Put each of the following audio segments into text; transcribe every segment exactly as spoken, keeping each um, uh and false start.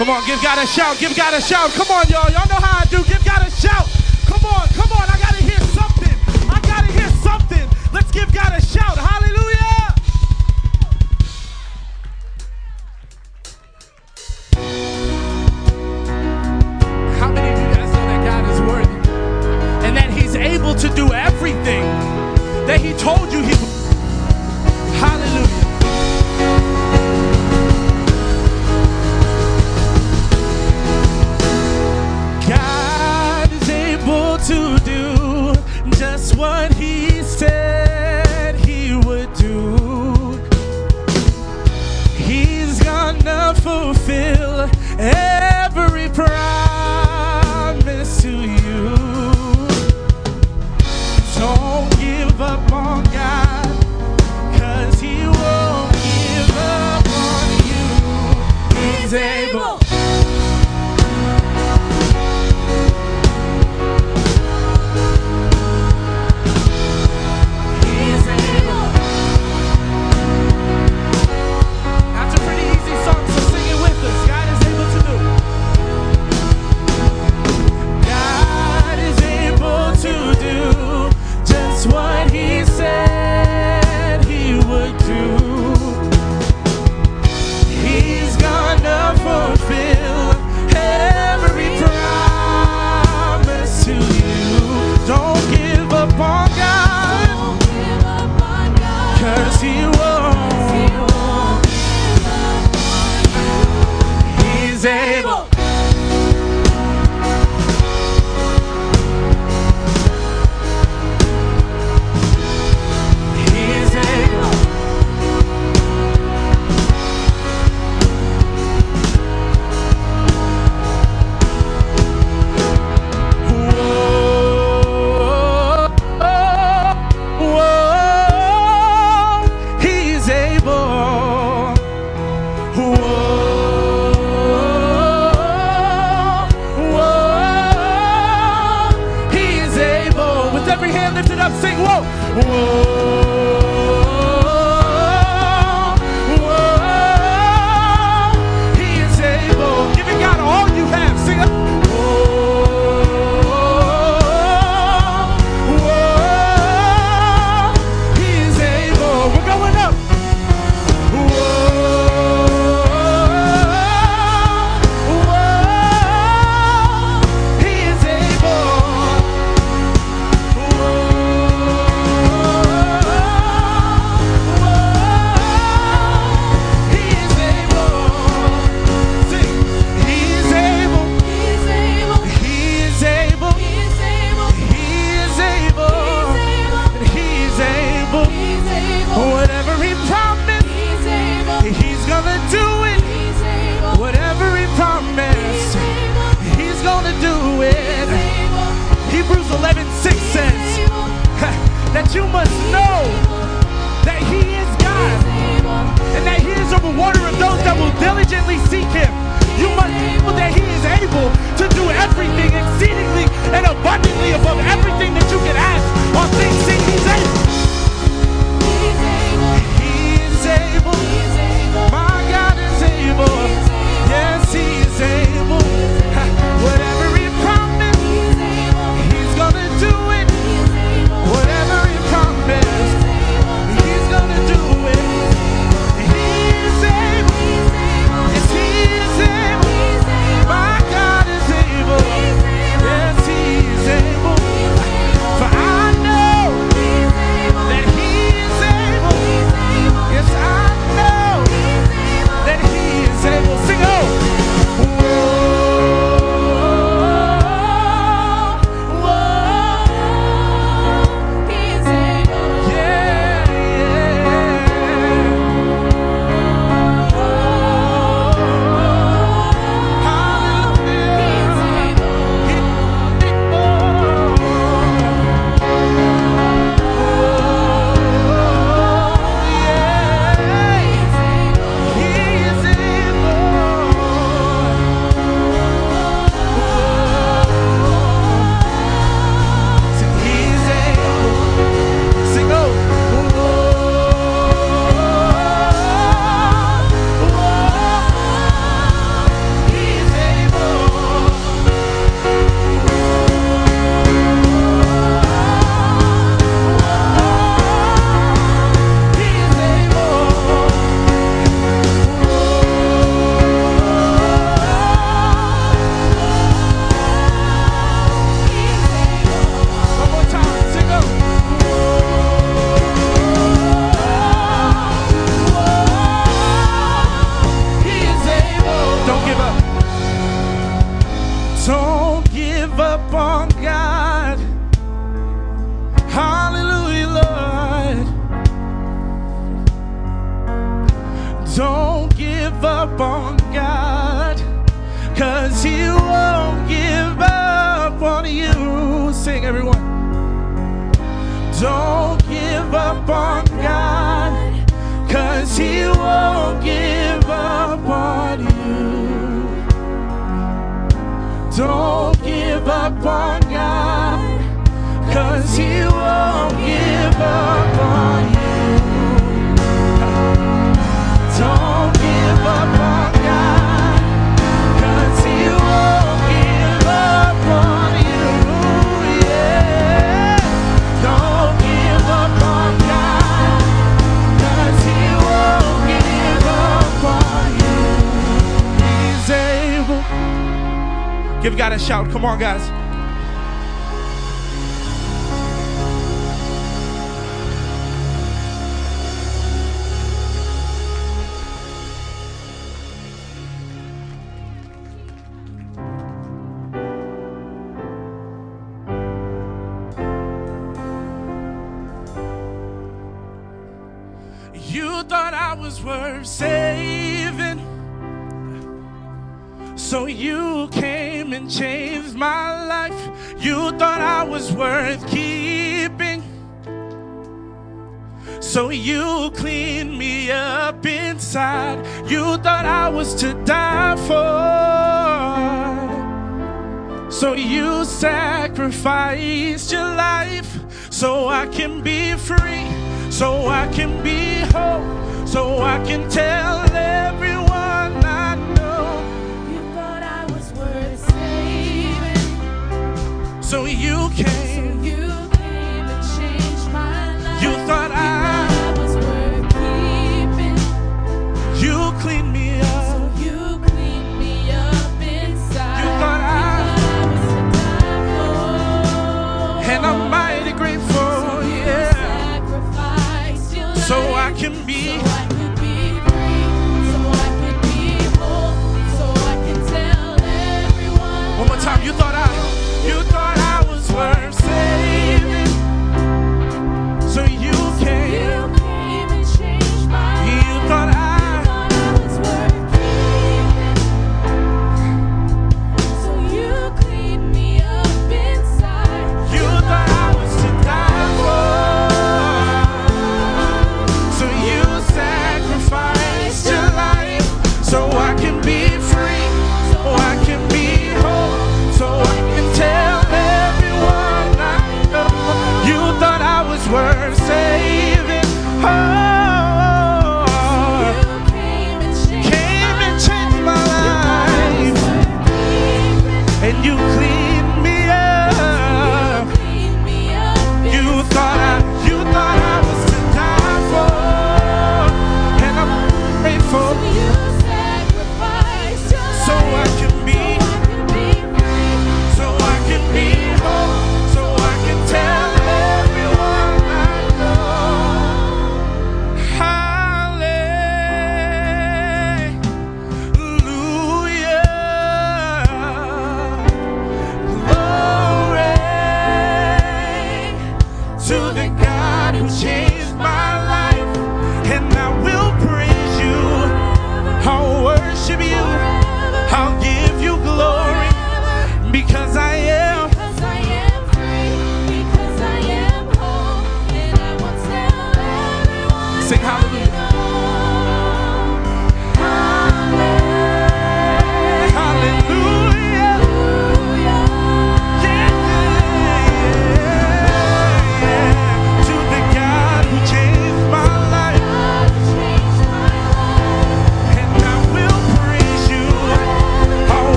Come on, give God a shout, give God a shout. Come on, y'all. Y'all know how I do. Give God a shout. Come on, come on. I got to hear something. I got to hear something. Let's give God a shout. Hallelujah. How many of you guys know that God is worthy? And that he's able to do everything that he told you he would. Hallelujah. God is able to do just what he said he would do. He's gonna fulfill every promise to you. Don't give up on God, 'cause he won't give up on you. He's able. What he said he would do. He's gonna fulfill every promise to you. Don't give up on God, 'cause he won't. He's able. Sing, whoa, whoa, whoa, he is able. Giving God all you have. Sing it. Whoa, whoa, he is able. We're going up. Whoa, whoa, he is able. Whatever he promised, he's gonna do it. Whatever he promised, he's gonna do it. Hebrews eleven six says that you must know that he is God and that he is a rewarder of those that will diligently seek him. You must know that he is able to do everything exceedingly and abundantly above everything that you can ask or think. See, he's able. My God is able. Yes, he is able. Whatever he promised, he's gonna do it. Whatever he promised, he's gonna do it. Don't give up on God, 'cause He won't give up on you. Sing, everyone. Don't give up on God, 'cause He won't give up on you. Don't give up on God, 'cause He won't give up on you. Don't give up on God, 'cause He won't give up on you. Yeah. Don't give up on God, 'cause He won't give up on you. He's able. Give God a shout. Come on, guys. You thought I was worth saving, so you came and changed my life. You thought I was worth keeping, so you cleaned me up inside. You thought I was to die for, so you sacrificed your life so I can be free, so I can be whole, so I can tell everyone I know. You thought I was worth saving, so you came, so you came and changed my life. you thought I, I was worth keeping, you cleaned me up, so you cleaned me up inside. you thought I, you thought I was to die for, and I'm mighty grateful, so yeah, sacrificed your so I life, can be, so I could be free, so I could be whole, so I can tell everyone. one more time. You thought I, you thought I was worth saving, so you came, You came and changed my life. you thought I, Thought I was worth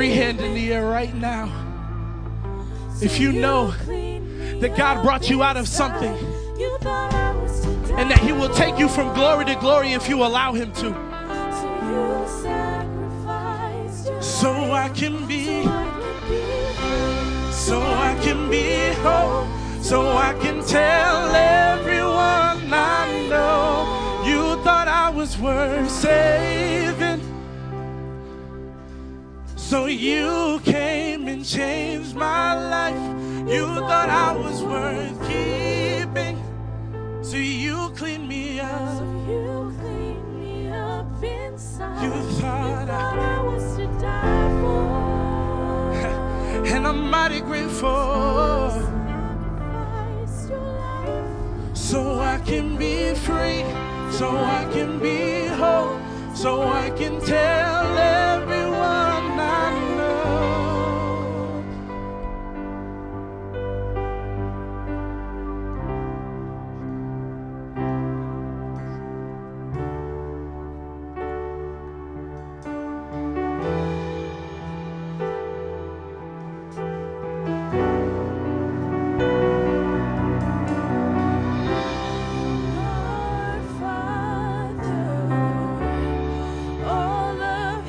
every hand in the air right now. If you know that God brought you out of something and that he will take you from glory to glory if you allow him to. So I can be, so I can be whole, so I can tell everyone I know you thought I was worth saving. So you came and changed my life. You thought I was worth keeping. So you cleaned me up. So you cleaned me up inside. You thought, you thought I, I was to die for. And I'm mighty grateful. So I can be free. So I can be whole. So I can tell everyone I know. Our Father, all of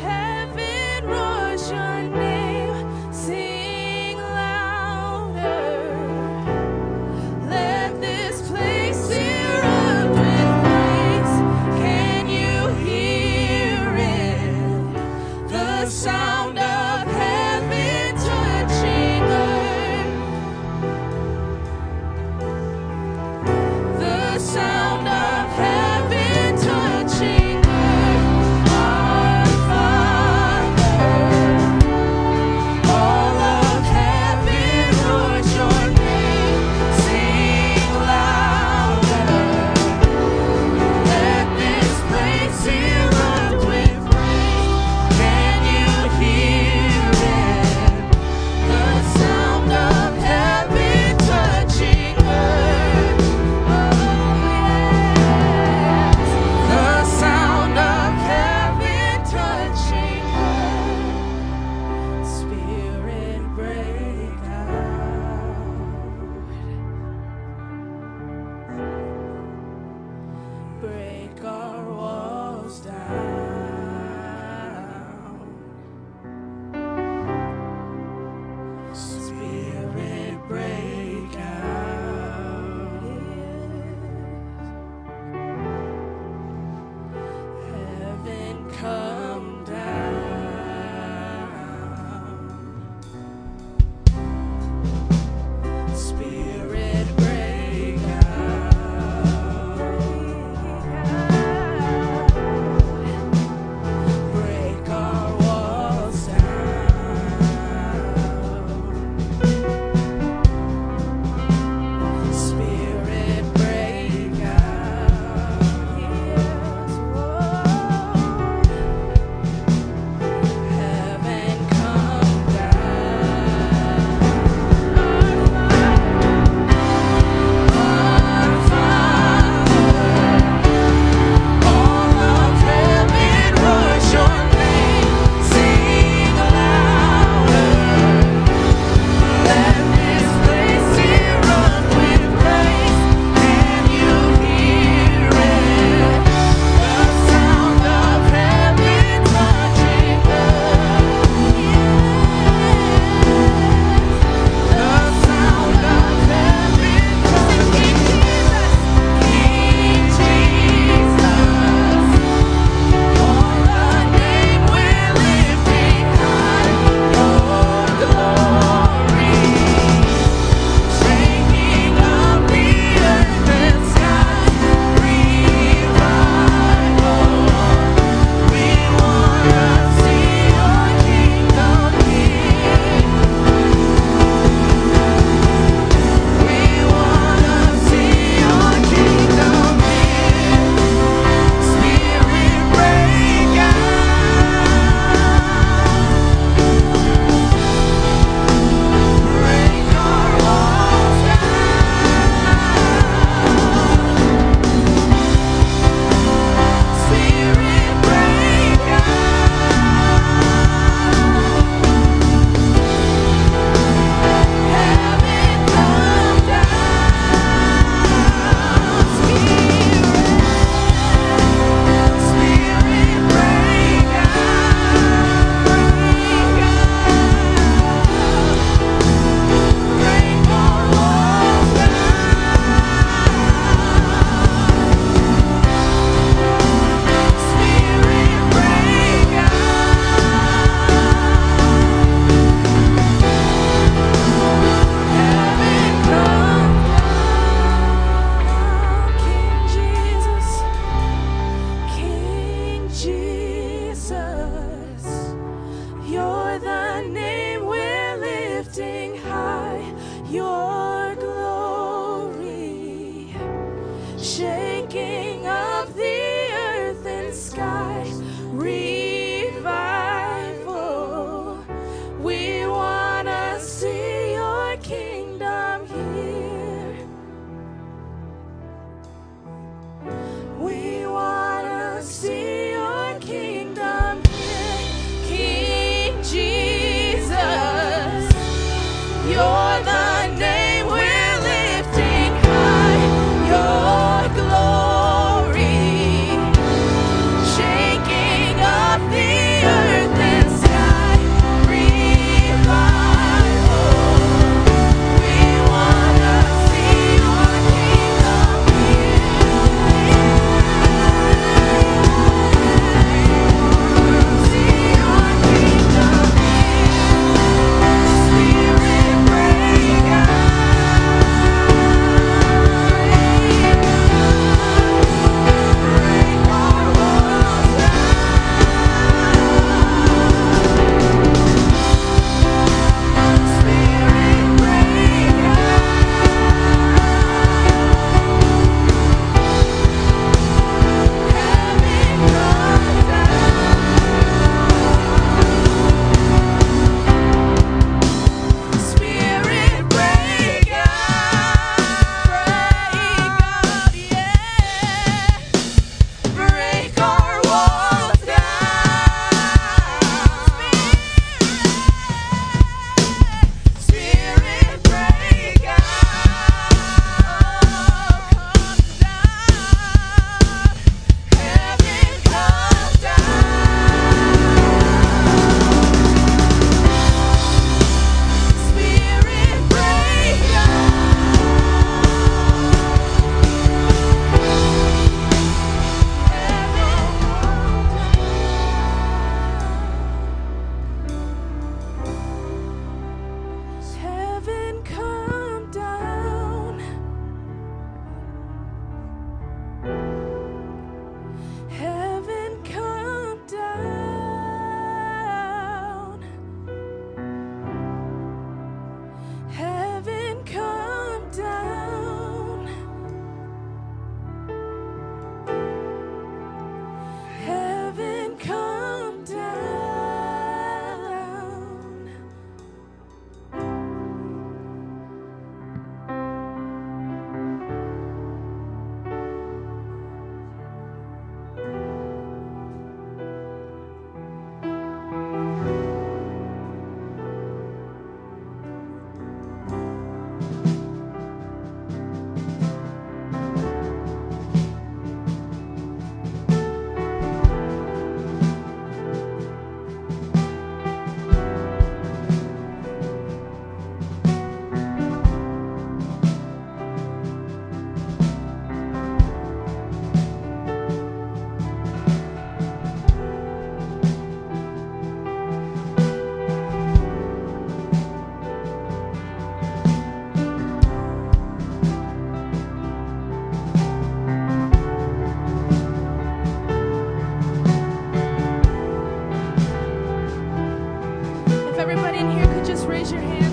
just raise your hands?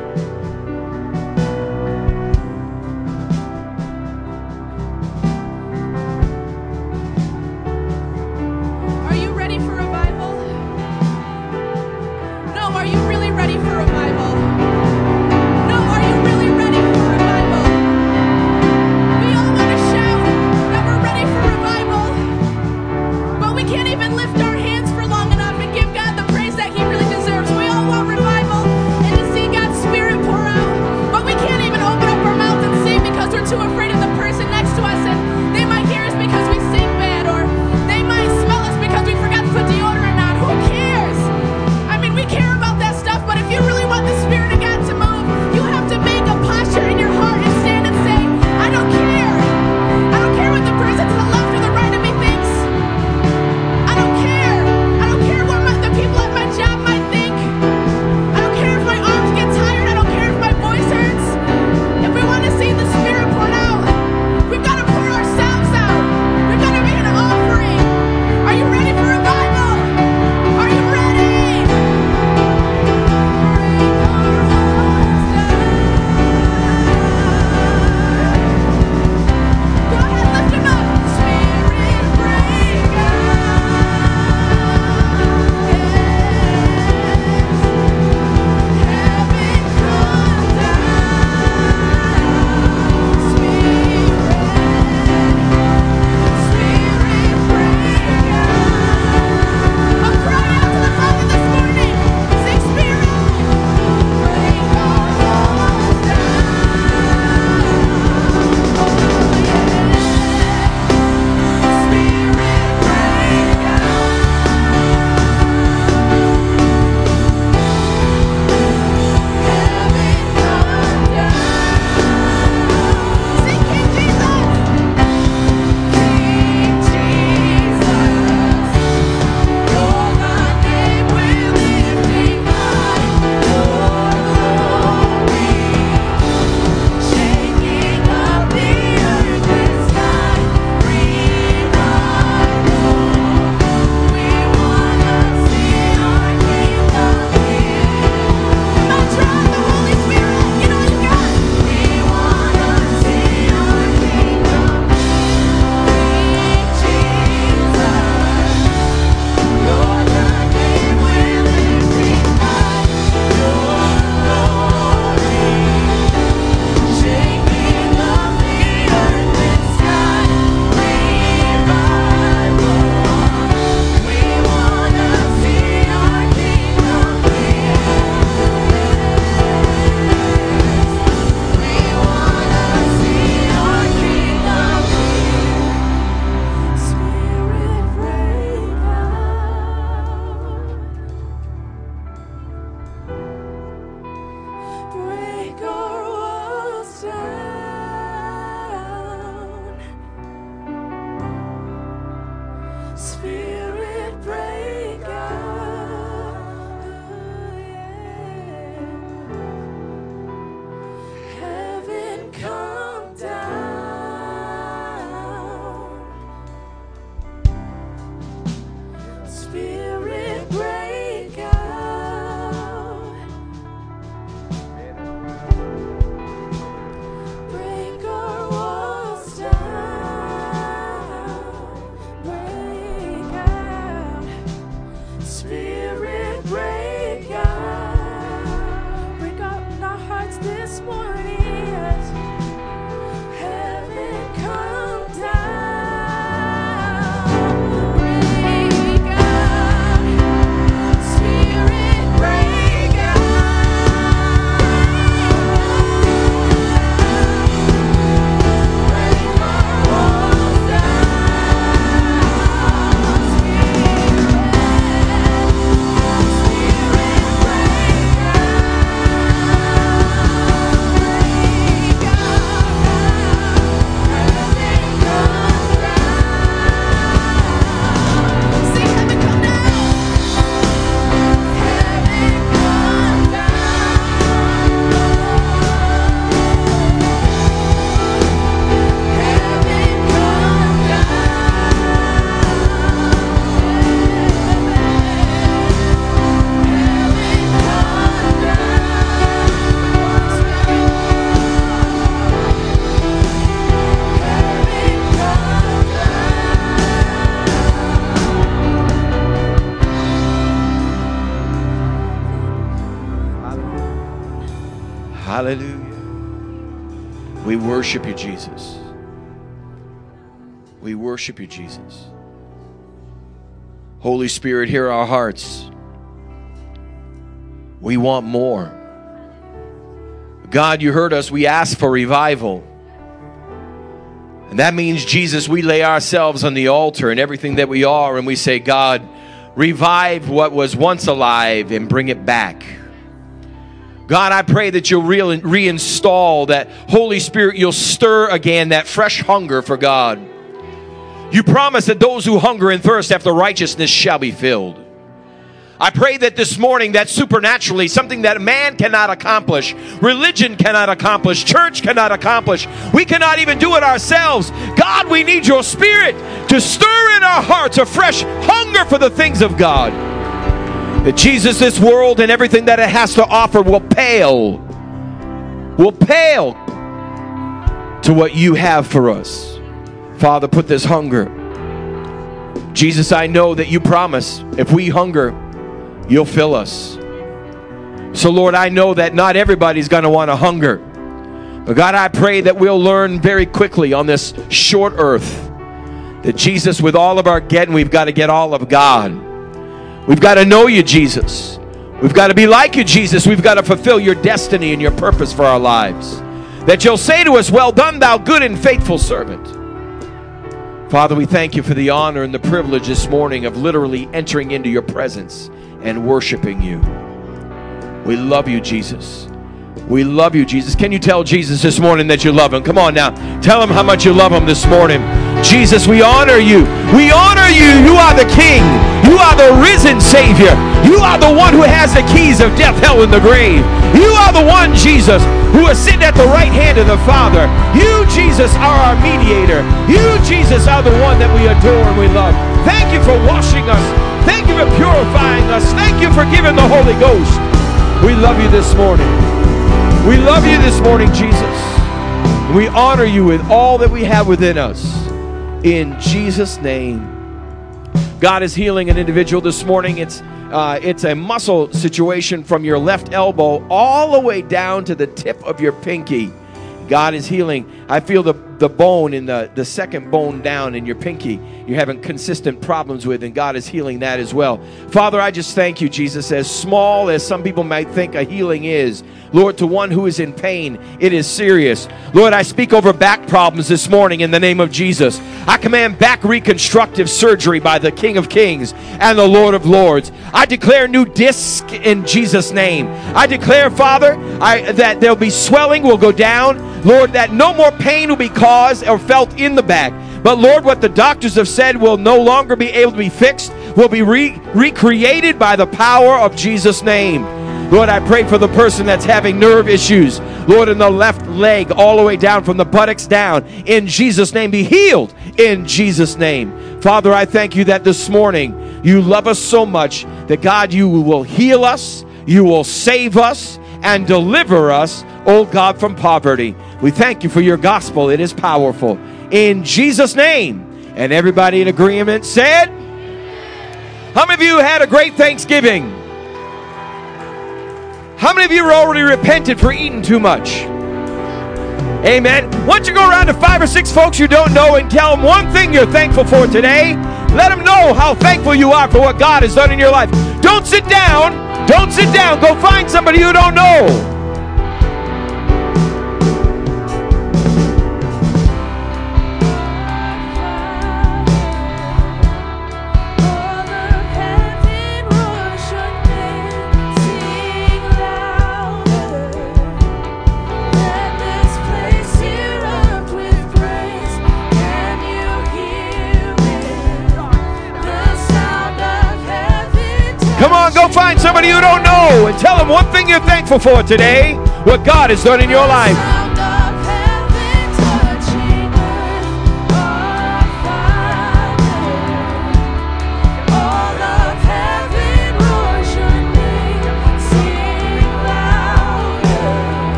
Are you ready for revival? No, are you really ready for revival? No, are you really ready for revival? We all want to shout that we're ready for revival, but we can't even lift our hands for long enough and give God the praise that He really deserves. We all want revival and to see Hallelujah. We worship you, Jesus. We worship you, Jesus. Holy Spirit, hear our hearts. We want more. God, you heard us. We ask for revival. And that means, Jesus, we lay ourselves on the altar and everything that we are, and we say, God, revive what was once alive and bring it back. God, I pray that you'll re- reinstall that Holy Spirit. You'll stir again that fresh hunger for God. You promise that those who hunger and thirst after righteousness shall be filled. I pray that this morning, that supernaturally, something that man cannot accomplish, religion cannot accomplish, church cannot accomplish, we cannot even do it ourselves. God, we need your Spirit to stir in our hearts a fresh hunger for the things of God. That Jesus, this world and everything that it has to offer will pale, will pale to what you have for us. Father, put this hunger. Jesus, I know that you promise if we hunger, you'll fill us. So, Lord, I know that not everybody's going to want to hunger. But, God, I pray that we'll learn very quickly on this short earth that, Jesus, with all of our getting, we've got to get all of God. We've got to know you, Jesus. We've got to be like you, Jesus. We've got to fulfill your destiny and your purpose for our lives. That you'll say to us, well done, thou good and faithful servant. Father, we thank you for the honor and the privilege this morning of literally entering into your presence and worshiping you. We love you, Jesus. We love you, Jesus. Can you tell Jesus this morning that you love him? Come on now. Tell him how much you love him this morning. Jesus, we honor you. We honor you. You are the King. You are the risen Savior. You are the one who has the keys of death, hell, and the grave. You are the one, Jesus, who is sitting at the right hand of the Father. You, Jesus, are our mediator. You, Jesus, are the one that we adore and we love. Thank you for washing us. Thank you for purifying us. Thank you for giving the Holy Ghost. We love you this morning. We love you this morning, Jesus. We honor you with all that we have within us. In Jesus' name. God is healing an individual this morning. It's uh, it's a muscle situation from your left elbow all the way down to the tip of your pinky. God is healing. I feel the, the bone in the, the second bone down in your pinky. You're having consistent problems with, and God is healing that as well. Father, I just thank you, Jesus, as small as some people might think a healing is. Lord, to one who is in pain, it is serious. Lord, I speak over back problems this morning in the name of Jesus. I command back reconstructive surgery by the King of Kings and the Lord of Lords. I declare new disc in Jesus' name. I declare, Father, I, that there'll be swelling will go down. Lord, that no more pain will be caused or felt in the back. But Lord, what the doctors have said will no longer be able to be fixed, will be re- recreated by the power of Jesus' name. Lord, I pray for the person that's having nerve issues. Lord, in the left leg, all the way down from the buttocks down. In Jesus' name, be healed. In Jesus' name. Father, I thank you that this morning you love us so much that, God, you will heal us, you will save us, and deliver us, oh God, from poverty. We thank you for your gospel. It is powerful. In Jesus' name. And everybody in agreement said, how many of you had a great Thanksgiving? How many of you are already repented for eating too much? Amen. Why don't you go around to five or six folks you don't know and tell them one thing you're thankful for today. Let them know how thankful you are for what God has done in your life. Don't sit down. Don't sit down. Go find somebody you don't know. Come on, go find somebody you don't know and tell them one thing you're thankful for today, what God has done in your life.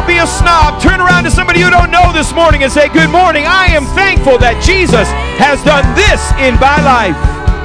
Don't be a snob. Turn around to somebody you don't know this morning and say, good morning. I am thankful that Jesus has done this in my life.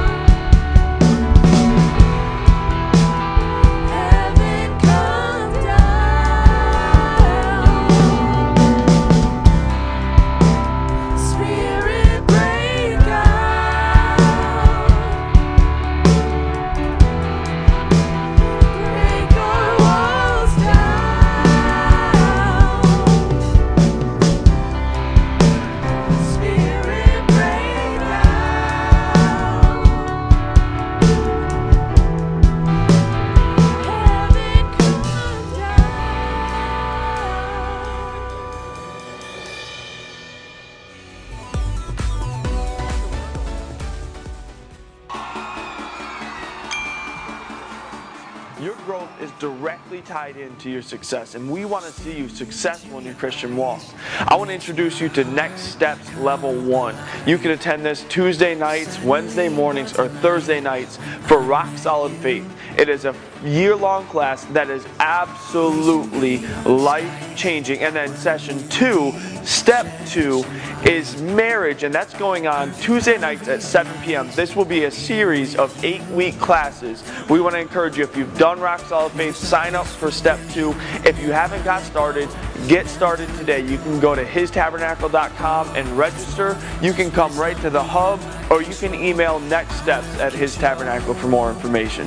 Your growth is directly tied into your success, and we want to see you successful in your Christian walk. I want to introduce you to Next Steps Level one. You can attend this Tuesday nights, Wednesday mornings, or Thursday nights for Rock Solid Faith. It is a year-long class that is absolutely life-changing. And then session two, step two, is marriage, and that's going on Tuesday nights at seven p m This will be a series of eight-week classes. We want to encourage you, if you've done Rock Solid Faith, sign up for step two. If you haven't got started, get started today. You can go to his tabernacle dot com and register. You can come right to the hub, or you can email Next Steps at His Tabernacle for more information.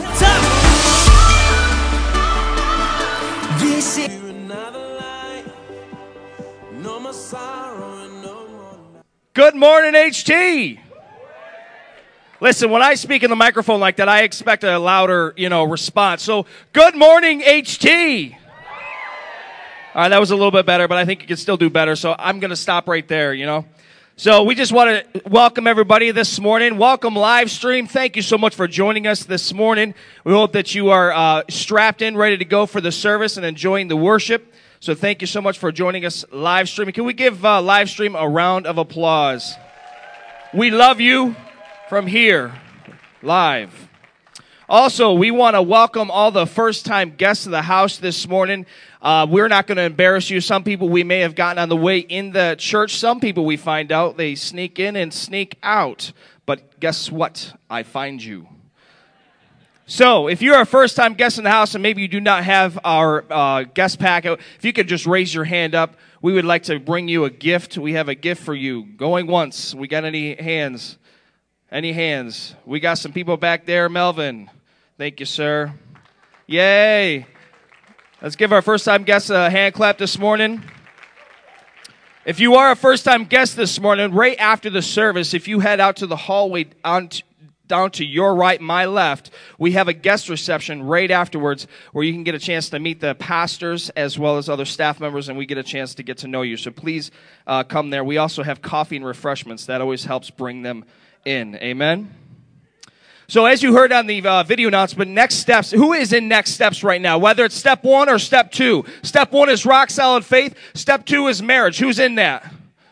Good morning, H T. Listen, when I speak in the microphone like that, I expect a louder, you know, response. So, good morning, H T. All right, that was a little bit better, but I think you can still do better. So I'm going to stop right there, you know. So we just want to welcome everybody this morning. Welcome live stream. Thank you so much for joining us this morning. We hope that you are uh, strapped in, ready to go for the service and enjoying the worship. So thank you so much for joining us live streaming. Can we give uh, live stream a round of applause? We love you from here, live. Also, we want to welcome all the first-time guests of the house this morning. Uh, we're not going to embarrass you. Some people we may have gotten on the way in the church. Some people we find out they sneak in and sneak out. But guess what? I find you. So, if you're a first-time guest in the house and maybe you do not have our uh, guest packet, if you could just raise your hand up, we would like to bring you a gift. We have a gift for you. Going once. We got any hands? Any hands? We got some people back there. Melvin. Thank you, sir. Yay. Let's give our first-time guests a hand clap this morning. If you are a first-time guest this morning, right after the service, if you head out to the hallway on t- down to your right, my left, we have a guest reception right afterwards where you can get a chance to meet the pastors as well as other staff members, and we get a chance to get to know you. So please uh, come there. We also have coffee and refreshments. That always helps bring them in. Amen? So as you heard on the uh, video announcement, Next Steps, who is in Next Steps right now? Whether it's step one or step two. Step one is rock solid faith. Step two is marriage. Who's in that?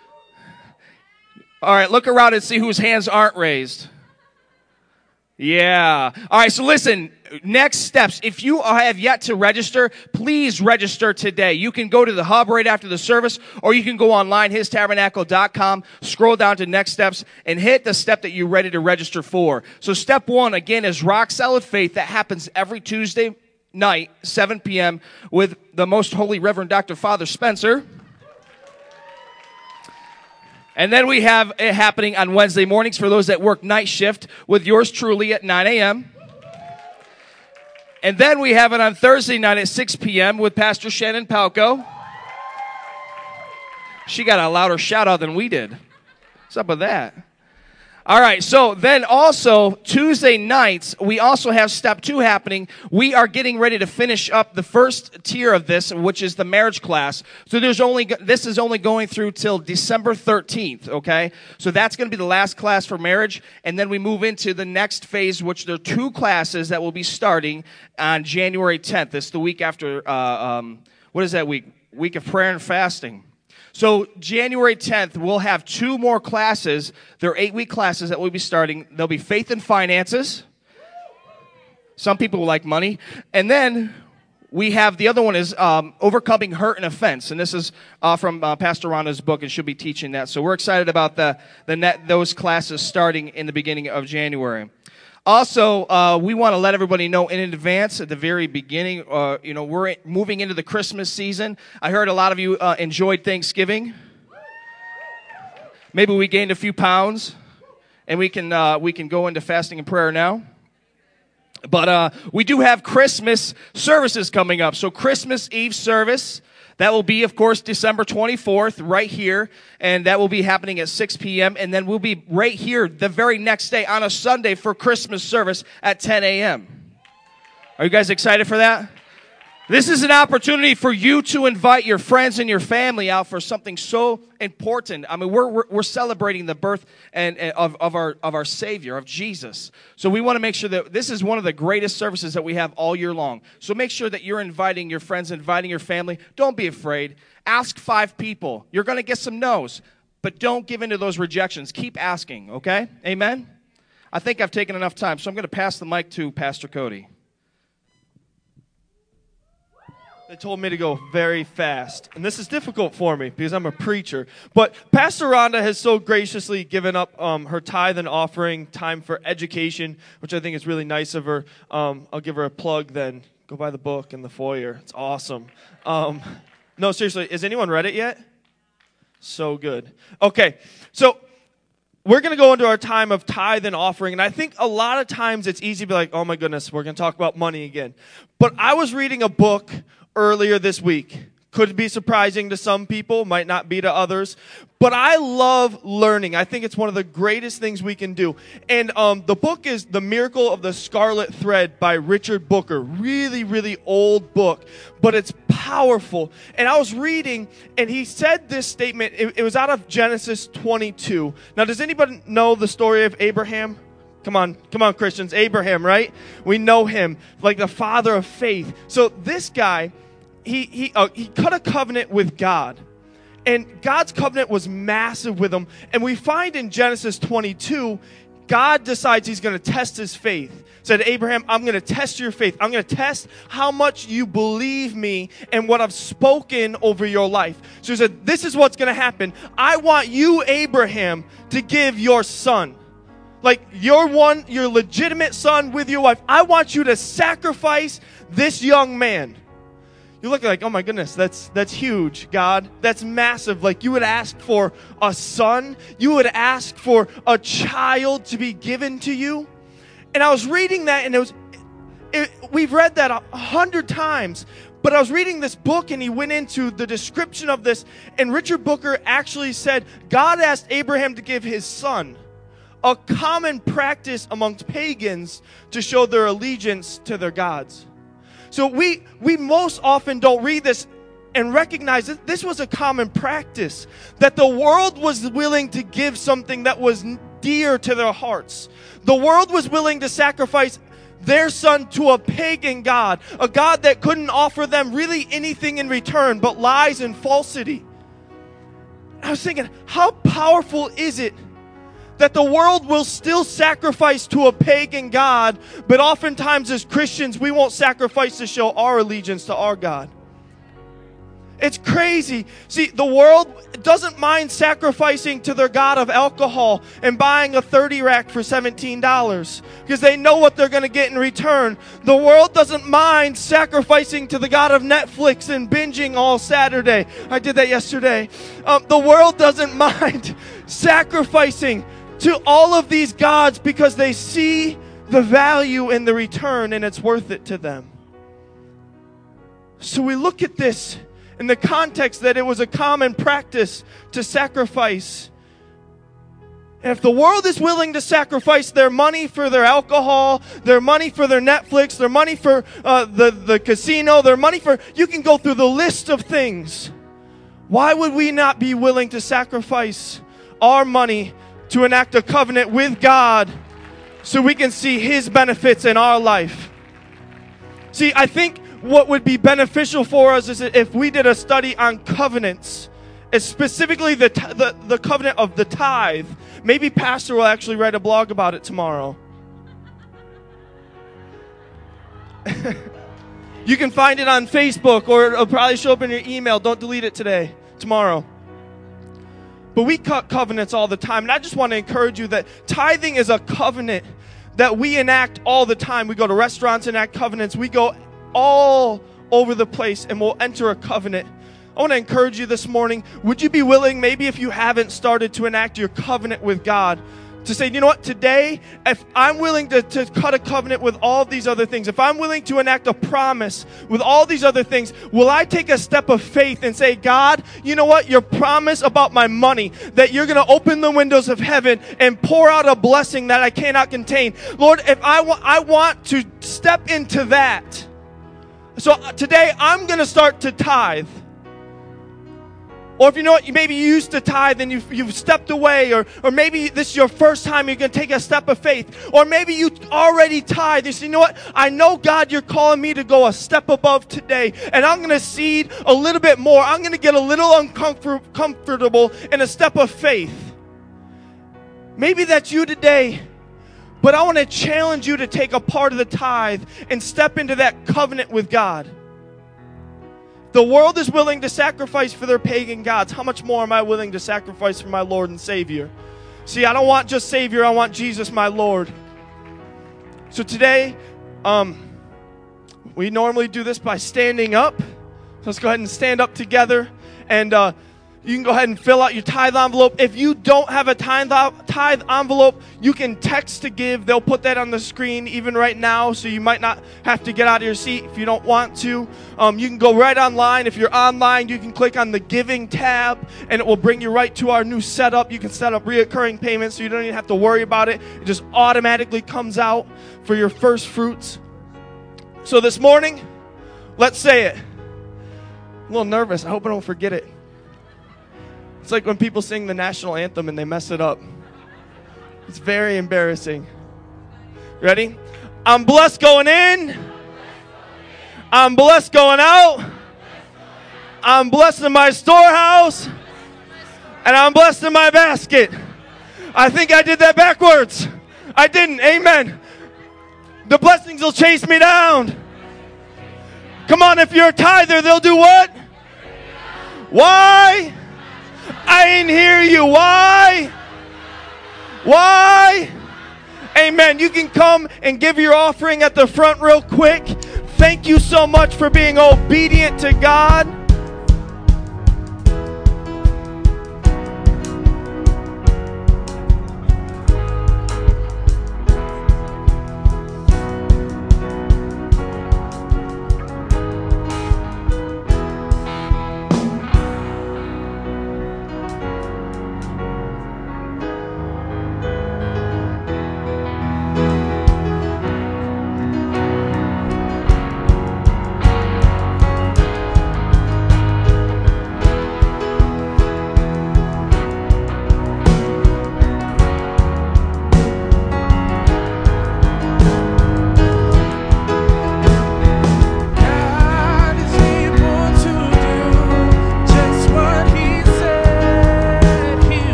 All right, look around and see whose hands aren't raised. Yeah. All right, so listen, Next Steps. If you have yet to register, please register today. You can go to the hub right after the service, or you can go online, his tabernacle dot com, scroll down to Next Steps, and hit the step that you're ready to register for. So step one, again, is Rock Solid Faith. That happens every Tuesday night, seven p m, with the Most Holy Reverend Doctor Father Spencer. And then we have it happening on Wednesday mornings for those that work night shift with yours truly at nine a m And then we have it on Thursday night at six p m with Pastor Shannon Palco. She got a louder shout out than we did. What's up with that? All right, so then also Tuesday nights, we also have step two happening. We are getting ready to finish up the first tier of this, which is the marriage class. So there's only this is only going through till December thirteenth, okay? So that's going to be the last class for marriage, and then we move into the next phase, which there are two classes that will be starting on January tenth. It's the week after, uh, um, what is that week? Week of prayer and fasting. So January tenth, we'll have two more classes. They're eight-week classes that we'll be starting. There'll be faith and finances. Some people like money. And then we have the other one is um, Overcoming Hurt and Offense, and this is uh, from uh, Pastor Rhonda's book, and she'll be teaching that. So we're excited about the the net, those classes starting in the beginning of January. Also, uh, we want to let everybody know in advance at the very beginning, uh, you know, we're moving into the Christmas season. I heard a lot of you uh, enjoyed Thanksgiving. Maybe we gained a few pounds, and we can uh, we can go into fasting and prayer now. But uh, we do have Christmas services coming up. So Christmas Eve service, that will be, of course, December twenty-fourth right here. And that will be happening at six p.m. And then we'll be right here the very next day on a Sunday for Christmas service at ten a.m. Are you guys excited for that? This is an opportunity for you to invite your friends and your family out for something so important. I mean, we're we're, we're celebrating the birth and, and of, of our of our Savior, of Jesus. So we want to make sure that this is one of the greatest services that we have all year long. So make sure that you're inviting your friends, inviting your family. Don't be afraid. Ask five people. You're going to get some no's, but don't give in to those rejections. Keep asking, okay? Amen? I think I've taken enough time, so I'm going to pass the mic to Pastor Cody. They told me to go very fast. And this is difficult for me because I'm a preacher. But Pastor Rhonda has so graciously given up um, her tithe and offering time for education, which I think is really nice of her. Um, I'll give her a plug then. Go buy the book in the foyer. It's awesome. Um, no, seriously, has anyone read it yet? So good. Okay, so we're going to go into our time of tithe and offering. And I think a lot of times it's easy to be like, oh my goodness, we're going to talk about money again. But I was reading a book earlier this week. Could be surprising to some people, might not be to others. But I love learning. I think it's one of the greatest things we can do. And um, the book is The Miracle of the Scarlet Thread by Richard Booker. Really, really old book, but it's powerful. And I was reading, and he said this statement. It, it was out of Genesis twenty-two. Now, does anybody know the story of Abraham? Come on, come on, Christians. Abraham, right? We know him like the father of faith. So this guy, he he uh, he cut a covenant with God. And God's covenant was massive with him. And we find in Genesis twenty-two, God decides he's going to test his faith. Said, Abraham, I'm going to test your faith. I'm going to test how much you believe me and what I've spoken over your life. So he said, this is what's going to happen. I want you, Abraham, to give your son. Like your one, your legitimate son with your wife. I want you to sacrifice this young man. You look like, oh my goodness, that's that's huge, God. That's massive. Like you would ask for a son. You would ask for a child to be given to you. And I was reading that, and it was, it, we've read that a hundred times. But I was reading this book, and he went into the description of this. And Richard Booker actually said, God asked Abraham to give his son, a common practice amongst pagans to show their allegiance to their gods. So we we most often don't read this and recognize that this was a common practice, that the world was willing to give something that was dear to their hearts. The world was willing to sacrifice their son to a pagan god, a god that couldn't offer them really anything in return but lies and falsity. I was thinking, how powerful is it that the world will still sacrifice to a pagan god, but oftentimes as Christians, we won't sacrifice to show our allegiance to our God. It's crazy. See, the world doesn't mind sacrificing to their god of alcohol and buying a thirty rack for seventeen dollars because they know what they're going to get in return. The world doesn't mind sacrificing to the god of Netflix and binging all Saturday. I did that yesterday. Um, the world doesn't mind sacrificing to all of these gods because they see the value in the return and it's worth it to them. So we look at this in the context that it was a common practice to sacrifice. And if the world is willing to sacrifice their money for their alcohol, their money for their Netflix, their money for uh, the, the casino, their money for, you can go through the list of things. Why would we not be willing to sacrifice our money to enact a covenant with God so we can see His benefits in our life? See, I think what would be beneficial for us is if we did a study on covenants, and specifically the, t- the, the covenant of the tithe. Maybe Pastor will actually write a blog about it tomorrow. You can find it on Facebook, or it'll probably show up in your email. Don't delete it today, tomorrow. But we cut covenants all the time. And I just want to encourage you that tithing is a covenant that we enact all the time. We go to restaurants, enact covenants. We go all over the place, and we'll enter a covenant. I want to encourage you this morning. Would you be willing, maybe if you haven't started to enact your covenant with God, to say, you know what, today, if I'm willing to, to cut a covenant with all of these other things, if I'm willing to enact a promise with all these other things, will I take a step of faith and say, God, you know what, your promise about my money, that you're going to open the windows of heaven and pour out a blessing that I cannot contain. Lord, if I, wa- I want to step into that. So today, I'm going to start to tithe. Or if you know what, maybe you used to tithe and you've, you've stepped away, or, or maybe this is your first time you're going to take a step of faith. Or maybe you already tithe. You say, you know what, I know, God, you're calling me to go a step above today, and I'm going to seed a little bit more. I'm going to get a little uncomfortable in a step of faith. Maybe that's you today, but I want to challenge you to take a part of the tithe and step into that covenant with God. The world is willing to sacrifice for their pagan gods. How much more am I willing to sacrifice for my Lord and Savior? See, I don't want just Savior. I want Jesus, my Lord. So today, um, we normally do this by standing up. Let's go ahead and stand up together. And uh, you can go ahead and fill out your tithe envelope. If you don't have a tithe, tithe envelope, you can text to give. They'll put that on the screen even right now, so you might not have to get out of your seat if you don't want to. Um, you can go right online. If you're online, you can click on the Giving tab, and it will bring you right to our new setup. You can set up reoccurring payments, so you don't even have to worry about it. It just automatically comes out for your first fruits. So this morning, let's say it. I'm a little nervous. I hope I don't forget it. It's like when people sing the national anthem and they mess it up. It's very embarrassing. Ready? I'm blessed going in. I'm blessed going out. I'm blessed in my storehouse. And I'm blessed in my basket. I think I did that backwards. I didn't. Amen. The blessings will chase me down. Come on, if you're a tither, they'll do what? Why? I didn't hear you. Why? Why? Amen. You can come and give your offering at the front real quick. Thank you so much for being obedient to God.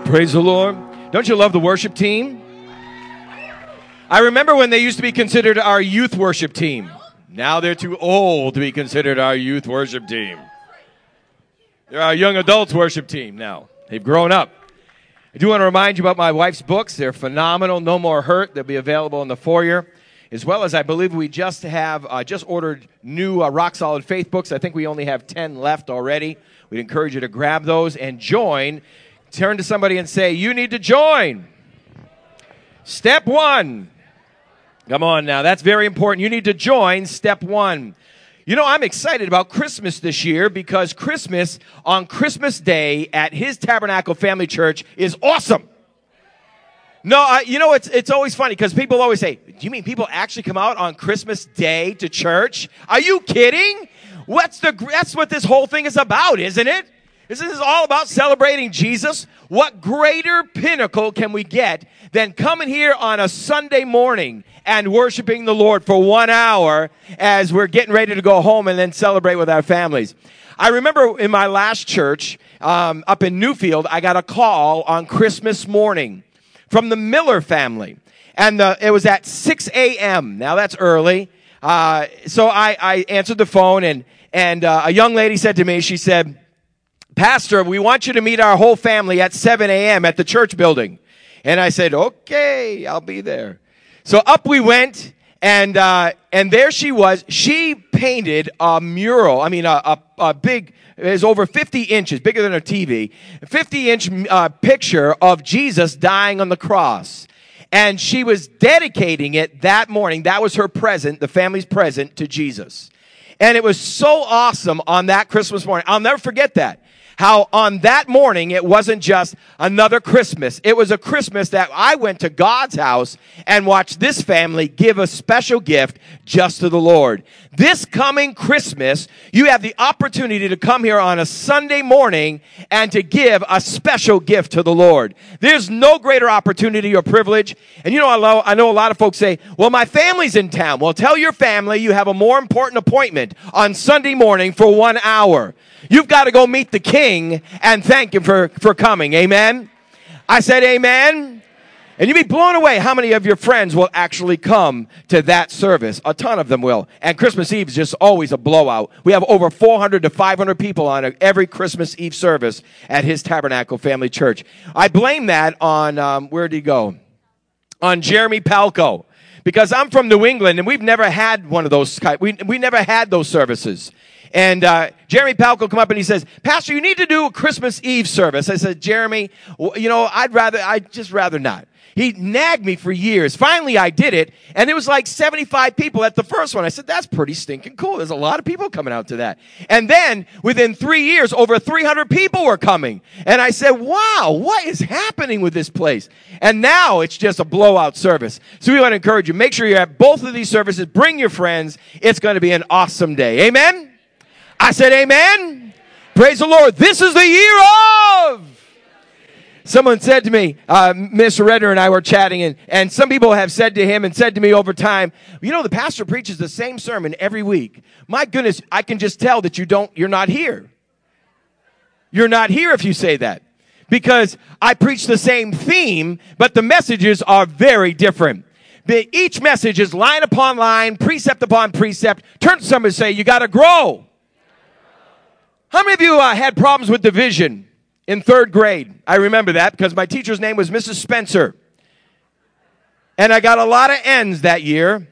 Praise the Lord. Don't you love the worship team? I remember when they used to be considered our youth worship team. Now they're too old to be considered our youth worship team. They're our young adults worship team now. They've grown up. I do want to remind you about my wife's books. They're phenomenal. No More Hurt. They'll be available in the foyer. As well as I believe we just have uh, just ordered new uh, Rock Solid Faith books. I think we only have ten left already. We'd encourage you to grab those and join. Turn to somebody and say, you need to join. Step one. Come on now. That's very important. You need to join step one. You know, I'm excited about Christmas this year because Christmas on Christmas Day at His Tabernacle Family Church is awesome. No, I, you know, it's it's always funny because people always say, do you mean people actually come out on Christmas Day to church? Are you kidding? What's the, that's what this whole thing is about, isn't it? This is all about celebrating Jesus. What greater pinnacle can we get than coming here on a Sunday morning and worshiping the Lord for one hour as we're getting ready to go home and then celebrate with our families? I remember in my last church um, up in Newfield, I got a call on Christmas morning from the Miller family. And the, it was at six a.m. Now that's early. Uh, so I, I answered the phone and, and uh, a young lady said to me, she said, Pastor, we want you to meet our whole family at seven a.m. at the church building. And I said, okay, I'll be there. So up we went, and uh, and there she was. She painted a mural, I mean, a, a, a big, it was over fifty inches, bigger than a T V, fifty-inch uh, picture of Jesus dying on the cross. And she was dedicating it that morning. That was her present, the family's present to Jesus. And it was so awesome on that Christmas morning. I'll never forget that. How on that morning, it wasn't just another Christmas. It was a Christmas that I went to God's house and watched this family give a special gift just to the Lord. This coming Christmas, you have the opportunity to come here on a Sunday morning and to give a special gift to the Lord. There's no greater opportunity or privilege. And you know, I know, I know a lot of folks say, well, my family's in town. Well, tell your family you have a more important appointment on Sunday morning for one hour. You've got to go meet the King and thank him for, for coming. Amen? I said amen. And you'll be blown away how many of your friends will actually come to that service. A ton of them will. And Christmas Eve is just always a blowout. We have over four hundred to five hundred people on every Christmas Eve service at His Tabernacle Family Church. I blame that on, um, where did he go? On Jeremy Palco. Because I'm from New England and we've never had one of those. We, we never had those services. And uh, Jeremy Palco come up and he says, Pastor, you need to do a Christmas Eve service. I said, Jeremy, well, you know, I'd rather, I'd just rather not. He nagged me for years. Finally, I did it, and it was like seventy-five people at the first one. I said, that's pretty stinking cool. There's a lot of people coming out to that. And then, within three years, over three hundred people were coming. And I said, wow, what is happening with this place? And now, it's just a blowout service. So we want to encourage you, make sure you're at both of these services. Bring your friends. It's going to be an awesome day. Amen? I said amen. Praise the Lord. This is the year of. Someone said to me, uh, Mister Redder and I were chatting, and, and some people have said to him and said to me over time, you know, the pastor preaches the same sermon every week. My goodness, I can just tell that you don't, you're not here. You're not here if you say that. Because I preach the same theme, but the messages are very different. The, each message is line upon line, precept upon precept. Turn to somebody and say, you got to grow. How many of you uh, had problems with division in third grade? I remember that because my teacher's name was Missus Spencer. And I got a lot of N's that year.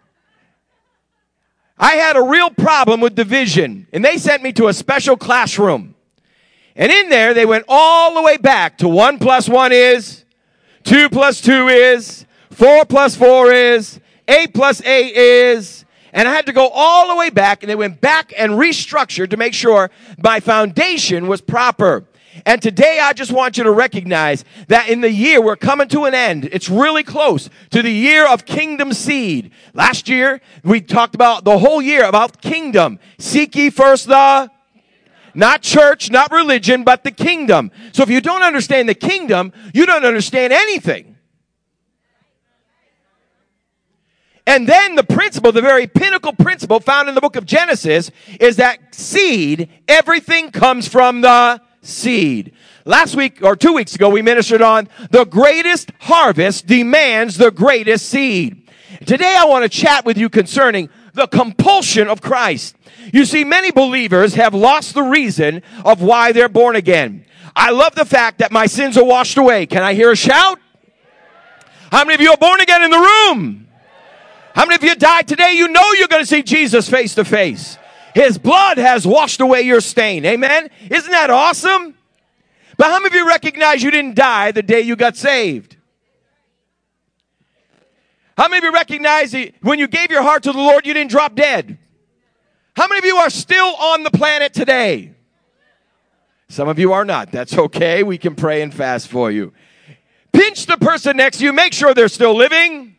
I had a real problem with division. And they sent me to a special classroom. And in there, they went all the way back to one plus one is, two plus two is, four plus four is, eight plus eight is. And I had to go all the way back, and they went back and restructured to make sure my foundation was proper. And today I just want you to recognize that in the year we're coming to an end. It's really close to the year of Kingdom Seed. Last year we talked about the whole year about kingdom. Seek ye first the, not church, not religion, but the kingdom. So if you don't understand the kingdom, you don't understand anything. And then the principle, the very pinnacle principle found in the book of Genesis is that seed, everything comes from the seed. Last week or two weeks ago, we ministered on the greatest harvest demands the greatest seed. Today, I want to chat with you concerning the compulsion of Christ. You see, many believers have lost the reason of why they're born again. I love the fact that my sins are washed away. Can I hear a shout? How many of you are born again in the room? How many of you died today? You know you're going to see Jesus face to face. His blood has washed away your stain. Amen? Isn't that awesome? But how many of you recognize you didn't die the day you got saved? How many of you recognize that when you gave your heart to the Lord, you didn't drop dead? How many of you are still on the planet today? Some of you are not. That's okay. We can pray and fast for you. Pinch the person next to you. Make sure they're still living.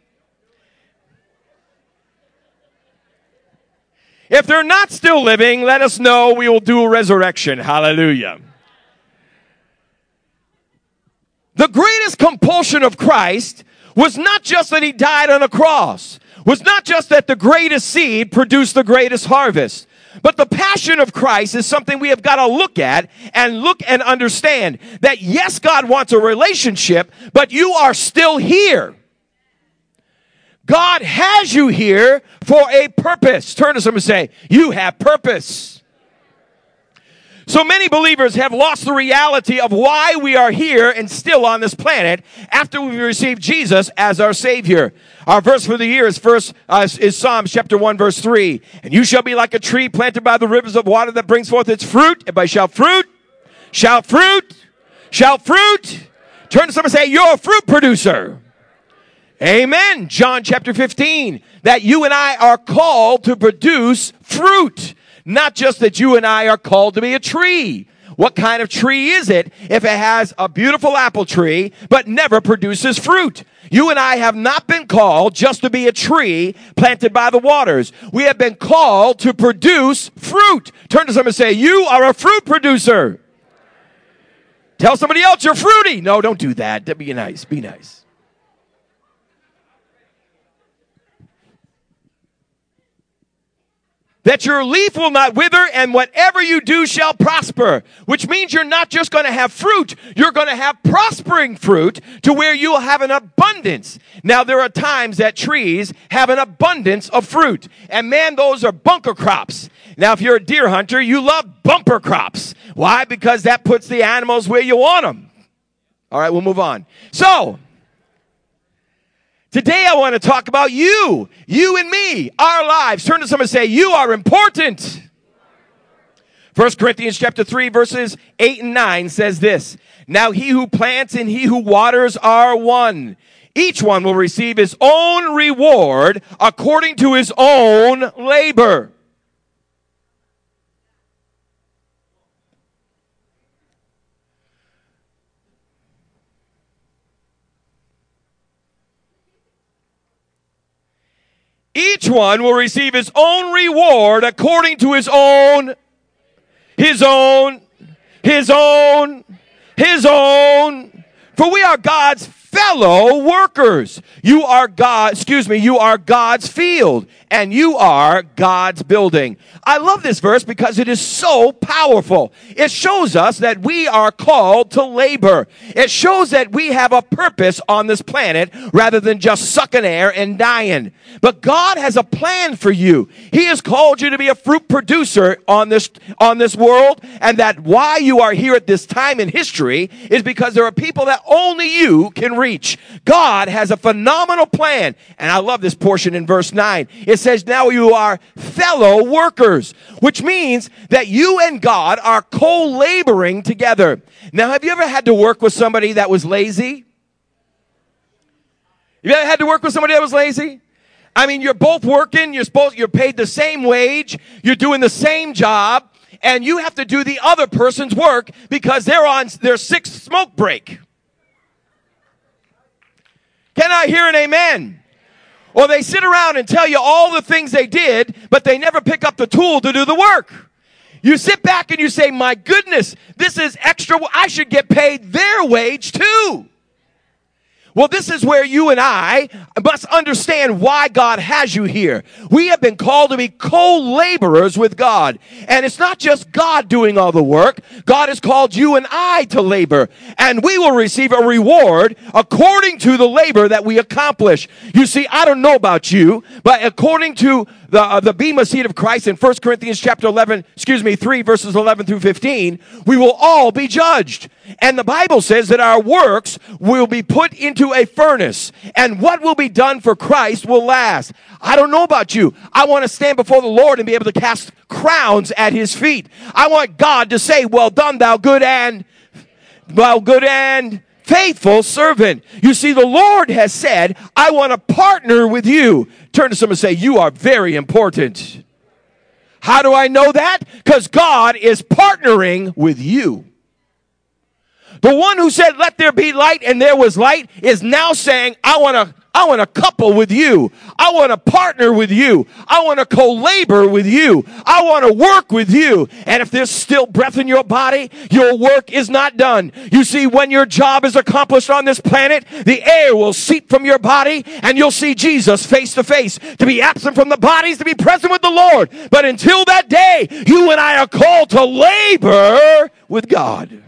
If they're not still living, let us know. We will do a resurrection. Hallelujah. The greatest compulsion of Christ was not just that he died on a cross, was not just that the greatest seed produced the greatest harvest, but the passion of Christ is something we have got to look at and look and understand that yes, God wants a relationship, but you are still here. God has you here for a purpose. Turn to someone and say, you have purpose. So many believers have lost the reality of why we are here and still on this planet after we received Jesus as our Savior. Our verse for the year is first uh, is Psalms chapter one verse three. And you shall be like a tree planted by the rivers of water that brings forth its fruit. Everybody shout fruit, shout fruit, shout fruit. Turn to someone and say, you're a fruit producer. Amen. John chapter fifteen, that you and I are called to produce fruit. Not just that you and I are called to be a tree. What kind of tree is it if it has a beautiful apple tree but never produces fruit? You and I have not been called just to be a tree planted by the waters. We have been called to produce fruit. Turn to someone and say, you are a fruit producer. Tell somebody else you're fruity. No, don't do that. Be nice. Be nice. That your leaf will not wither, and whatever you do shall prosper. Which means you're not just going to have fruit, you're going to have prospering fruit to where you'll have an abundance. Now, there are times that trees have an abundance of fruit. And man, those are bunker crops. Now, if you're a deer hunter, you love bumper crops. Why? Because that puts the animals where you want them. All right, we'll move on. So, today I want to talk about you, you and me, our lives. Turn to someone and say, you are important. First Corinthians chapter three verses eight and nine says this. Now he who plants and he who waters are one. Each one will receive his own reward according to his own labor. Each one will receive his own reward according to his own, his own, his own, his own. For we are God's fellow workers. You are God, excuse me, you are God's field, and you are God's building. I love this verse because it is so powerful. It shows us that we are called to labor. It shows that we have a purpose on this planet rather than just sucking air and dying. But God has a plan for you. He has called you to be a fruit producer on this, on this world, and that why you are here at this time in history is because there are people that only you can reach. God has a phenomenal plan. And I love this portion in verse nine. It says, now you are fellow workers, which means that you and God are co-laboring together. Now, have you ever had to work with somebody that was lazy? You ever had to work with somebody that was lazy? I mean, you're both working, you're supposed, you're paid the same wage, you're doing the same job, and you have to do the other person's work because they're on their sixth smoke break. Can I hear an amen? Or they sit around and tell you all the things they did, but they never pick up the tool to do the work. You sit back and you say, my goodness, this is extra. I should get paid their wage too. Well, this is where you and I must understand why God has you here. We have been called to be co-laborers with God. And it's not just God doing all the work. God has called you and I to labor. And we will receive a reward according to the labor that we accomplish. You see, I don't know about you, but according to the, uh, the Bema Seat of Christ in First Corinthians chapter eleven, excuse me, three verses eleven through fifteen, we will all be judged. And the Bible says that our works will be put into a furnace, and what will be done for Christ will last. I don't know about you. I want to stand before the Lord and be able to cast crowns at his feet. I want God to say, well done, thou good and, well, good and faithful servant. You see, the Lord has said, I want to partner with you. Turn to someone and say, you are very important. How do I know that? Because God is partnering with you. The one who said, let there be light, and there was light, is now saying, I want to I want to couple with you. I want to partner with you. I want to co-labor with you. I want to work with you. And if there's still breath in your body, your work is not done. You see, when your job is accomplished on this planet, the air will seep from your body, and you'll see Jesus face to face. To be absent from the bodies, to be present with the Lord. But until that day, you and I are called to labor with God.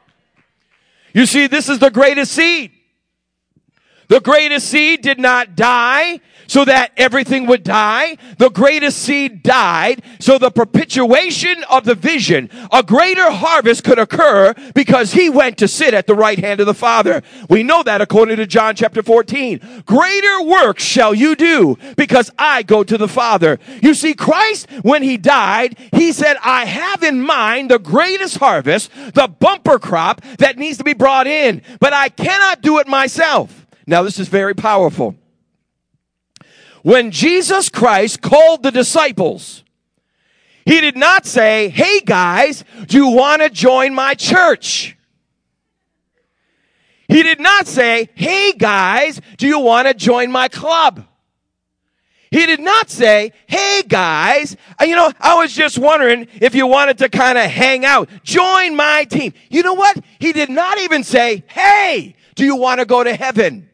You see, this is the greatest seed. The greatest seed did not die so that everything would die. The greatest seed died so the perpetuation of the vision, a greater harvest could occur because he went to sit at the right hand of the Father. We know that according to John chapter fourteen. Greater works shall you do because I go to the Father. You see, Christ, when he died, he said, I have in mind the greatest harvest, the bumper crop that needs to be brought in, but I cannot do it myself. Now, this is very powerful. When Jesus Christ called the disciples, he did not say, hey guys, do you want to join my church? He did not say, hey guys, do you want to join my club? He did not say, hey guys, you know, I was just wondering if you wanted to kind of hang out. Join my team. You know what? He did not even say, hey, do you want to go to heaven?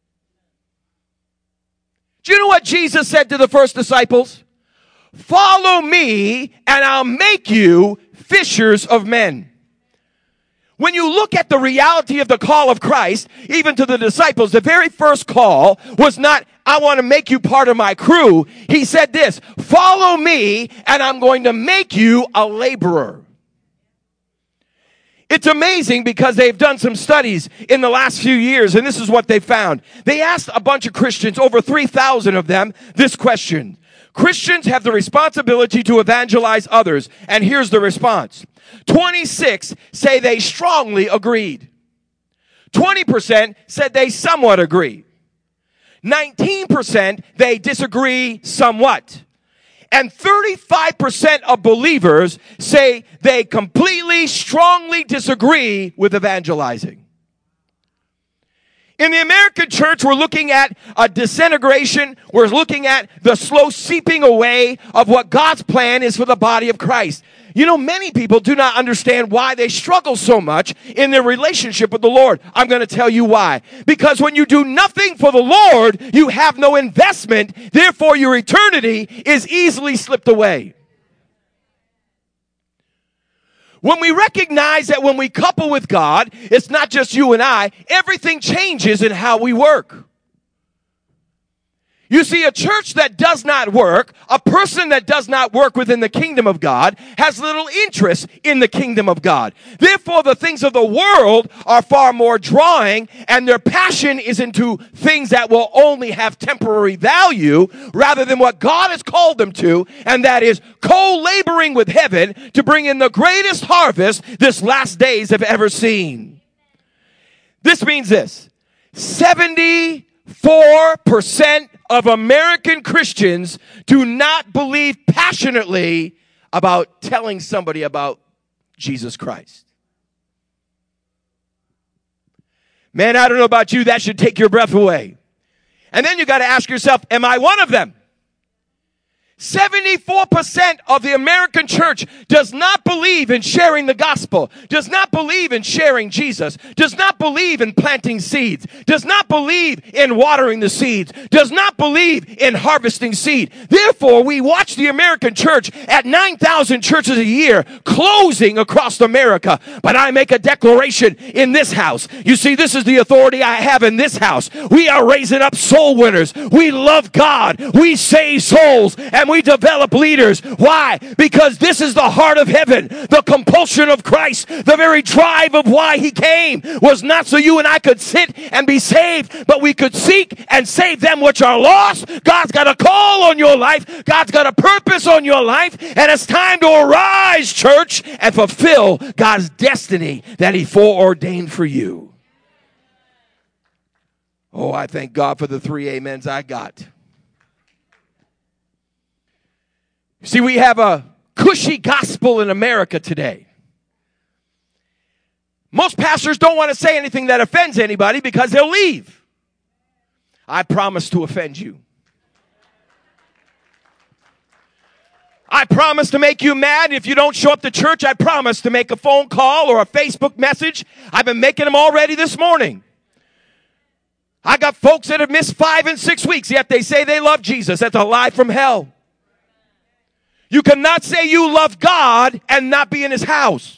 Do you know what Jesus said to the first disciples? Follow me and I'll make you fishers of men. When you look at the reality of the call of Christ, even to the disciples, the very first call was not, I want to make you part of my crew. He said this, follow me and I'm going to make you a laborer. It's amazing because they've done some studies in the last few years, and this is what they found. They asked a bunch of Christians, over three thousand of them, this question. Christians have the responsibility to evangelize others, and here's the response. twenty-six say they strongly agreed. twenty percent said they somewhat agree. nineteen percent they disagree somewhat. And thirty-five percent of believers say they completely, strongly disagree with evangelizing. In the American church, we're looking at a disintegration. We're looking at the slow seeping away of what God's plan is for the body of Christ. You know, many people do not understand why they struggle so much in their relationship with the Lord. I'm going to tell you why. Because when you do nothing for the Lord, you have no investment. Therefore, your eternity is easily slipped away. When we recognize that when we couple with God, it's not just you and I, everything changes in how we work. You see, a church that does not work, a person that does not work within the kingdom of God, has little interest in the kingdom of God. Therefore, the things of the world are far more drawing, and their passion is into things that will only have temporary value, rather than what God has called them to, and that is co-laboring with heaven to bring in the greatest harvest this last days have ever seen. This means this, seventy-four percent of American Christians do not believe passionately about telling somebody about Jesus Christ. Man, I don't know about you, that should take your breath away. And then you got to ask yourself, am I one of them? seventy-four percent of the American church does not believe in sharing the gospel, does not believe in sharing Jesus, does not believe in planting seeds, does not believe in watering the seeds, does not believe in harvesting seed. Therefore, we watch the American church at nine thousand churches a year closing across America. But I make a declaration in this house. You see, this is the authority I have in this house. We are raising up soul winners. We love God. We save souls. And we develop leaders. Why? Because this is the heart of heaven. The compulsion of Christ, the very drive of why he came, was not so you and I could sit and be saved, but we could seek and save them which are lost. God's got a call on your life. God's got a purpose on your life. And it's time to arise, church, and fulfill God's destiny that he foreordained for you. Oh, I thank God for the three amens I got. See, we have a cushy gospel in America today. Most pastors don't want to say anything that offends anybody because they'll leave. I promise to offend you. I promise to make you mad. If you don't show up to church, I promise to make a phone call or a Facebook message. I've been making them already this morning. I got folks that have missed five and six weeks, yet they say they love Jesus. That's a lie from hell. You cannot say you love God and not be in his house.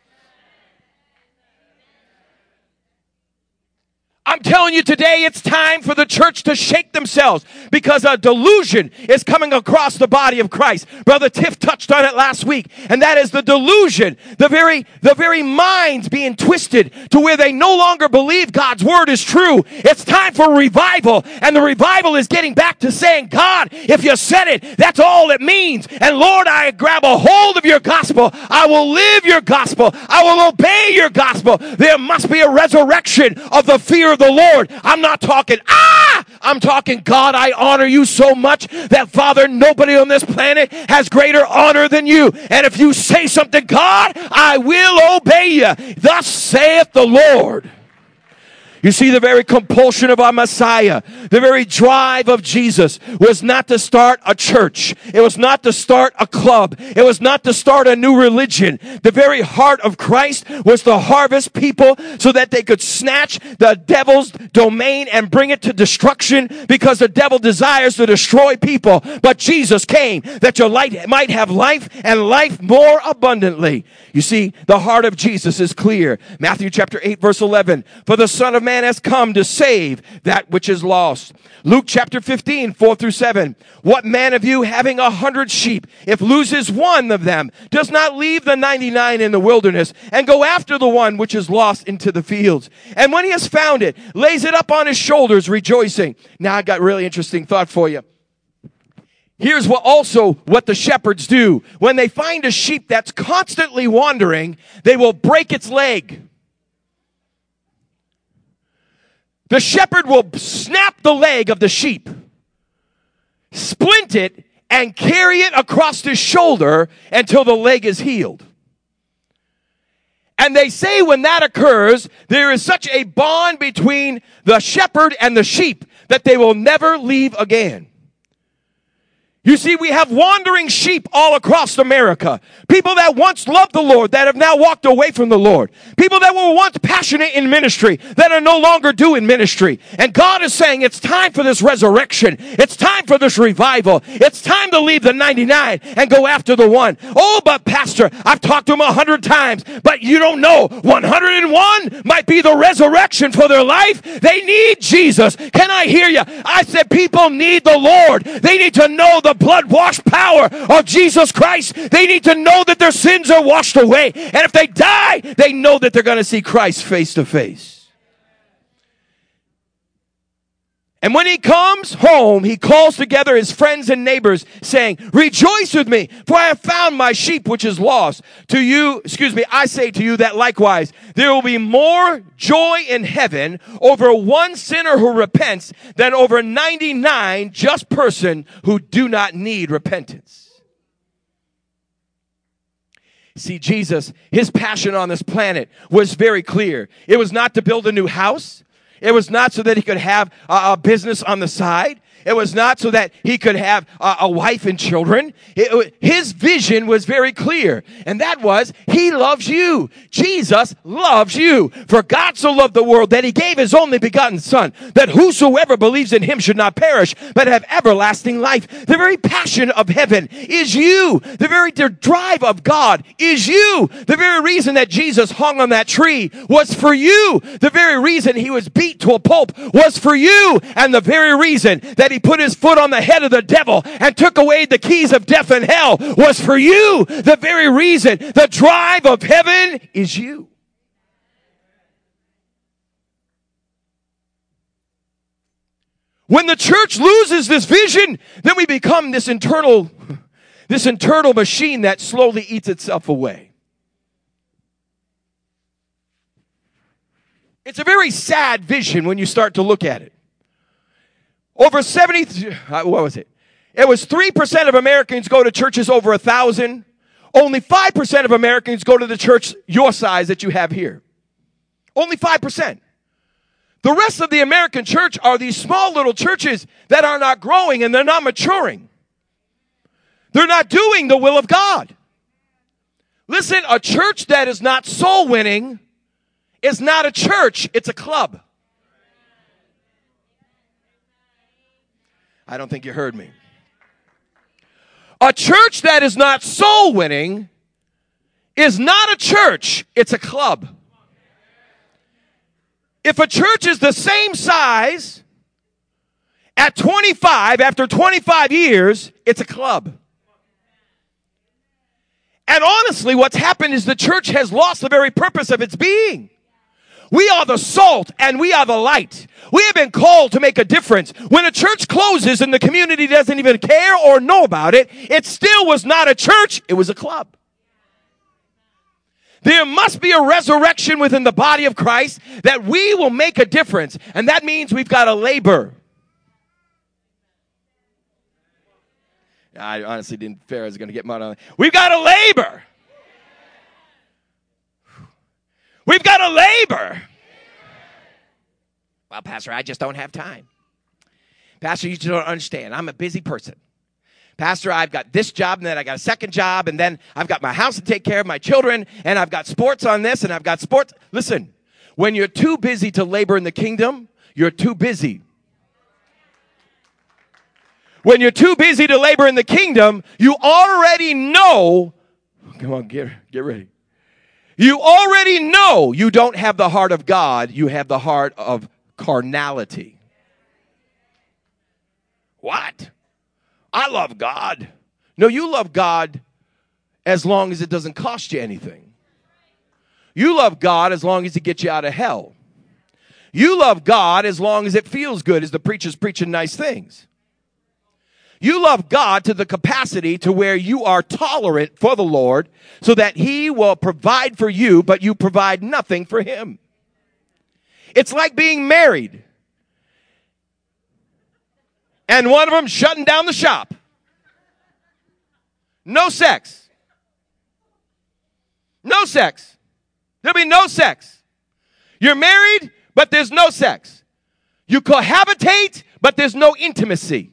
I'm telling you today, it's time for the church to shake themselves because a delusion is coming across the body of Christ. Brother Tiff touched on it last week, and that is the delusion, the very, the very minds being twisted to where they no longer believe God's word is true. It's time for revival, and the revival is getting back to saying, God, if you said it, that's all it means. And Lord, I grab a hold of your gospel. I will live your gospel. I will obey your gospel. There must be a resurrection of the fear of the Lord. I'm not talking, ah! I'm talking, God, I honor you so much that, Father, nobody on this planet has greater honor than you. And if you say something, God, I will obey you. Thus saith the Lord. You see, the very compulsion of our Messiah, the very drive of Jesus was not to start a church. It was not to start a club. It was not to start a new religion. The very heart of Christ was to harvest people so that they could snatch the devil's domain and bring it to destruction, because the devil desires to destroy people. But Jesus came that your light might have life and life more abundantly. You see, the heart of Jesus is clear. Matthew chapter eight, verse eleven. For the Son of Man has come to save that which is lost. Luke chapter fifteen, four through seven. What man of you, having a hundred sheep, if loses one of them, does not leave the ninety-nine in the wilderness and go after the one which is lost into the fields? And when he has found it, lays it up on his shoulders, rejoicing. Now I got a really interesting thought for you. Here's what also what the shepherds do. When they find a sheep that's constantly wandering, they will break its leg. The shepherd will snap the leg of the sheep, splint it, and carry it across his shoulder until the leg is healed. And they say when that occurs, there is such a bond between the shepherd and the sheep that they will never leave again. You see, we have wandering sheep all across America. People that once loved the Lord that have now walked away from the Lord. People that were once passionate in ministry that are no longer doing ministry. And God is saying it's time for this resurrection. It's time for this revival. It's time to leave the ninety-nine and go after the one. Oh, but Pastor, I've talked to them a hundred times, but you don't know. one hundred one might be the resurrection for their life. They need Jesus. Can I hear you? I said people need the Lord. They need to know the blood-washed power of Jesus Christ. They need to know that their sins are washed away. And if they die, they know that they're going to see Christ face to face. And when he comes home, he calls together his friends and neighbors, saying, rejoice with me, for I have found my sheep which is lost. To you, excuse me, I say to you that likewise, there will be more joy in heaven over one sinner who repents than over ninety-nine just person who do not need repentance. See, Jesus, his passion on this planet was very clear. It was not to build a new house. It was not so that he could have a, a business on the side. It was not so that he could have a, a wife and children. It, his vision was very clear, and that was he loves you. Jesus loves you. For God so loved the world that he gave his only begotten Son, that whosoever believes in him should not perish, but have everlasting life. The very passion of heaven is you. The very drive of God is you. The very reason that Jesus hung on that tree was for you. The very reason he was beat to a pulp was for you. And the very reason that he put his foot on the head of the devil and took away the keys of death and hell was for you. The very reason, the drive of heaven is you. When the church loses this vision, then we become this internal, this internal machine that slowly eats itself away. It's a very sad vision when you start to look at it. Over seventy, what was it? It was three percent of Americans go to churches over a thousand. Only five percent of Americans go to the church your size that you have here. Only five percent. The rest of the American church are these small little churches that are not growing and they're not maturing. They're not doing the will of God. Listen, a church that is not soul winning is not a church, it's a club. I don't think you heard me. A church that is not soul winning is not a church, it's a club. If a church is the same size at twenty-five, after twenty-five years, it's a club. And honestly, what's happened is the church has lost the very purpose of its being. We are the salt and we are the light. We have been called to make a difference. When a church closes and the community doesn't even care or know about it, it still was not a church, it was a club. There must be a resurrection within the body of Christ that we will make a difference. And that means we've got to labor. I honestly didn't fear I was going to get mud on it. We've got to labor. We've got to labor. Well, Pastor, I just don't have time. Pastor, you just don't understand. I'm a busy person. Pastor, I've got this job, and then I got a second job, and then I've got my house to take care of, my children, and I've got sports on this, and I've got sports. Listen, when you're too busy to labor in the kingdom, you're too busy. When you're too busy to labor in the kingdom, you already know, come on, get, get ready. You already know you don't have the heart of God, you have the heart of carnality. What? I love God. No, you love God as long as it doesn't cost you anything. You love God as long as it gets you out of hell. You love God as long as it feels good, as the preacher's preaching nice things. You love God to the capacity to where you are tolerant for the Lord so that he will provide for you, but you provide nothing for him. It's like being married and one of them shutting down the shop. No sex. No sex. There'll be no sex. You're married, but there's no sex. You cohabitate, but there's no intimacy.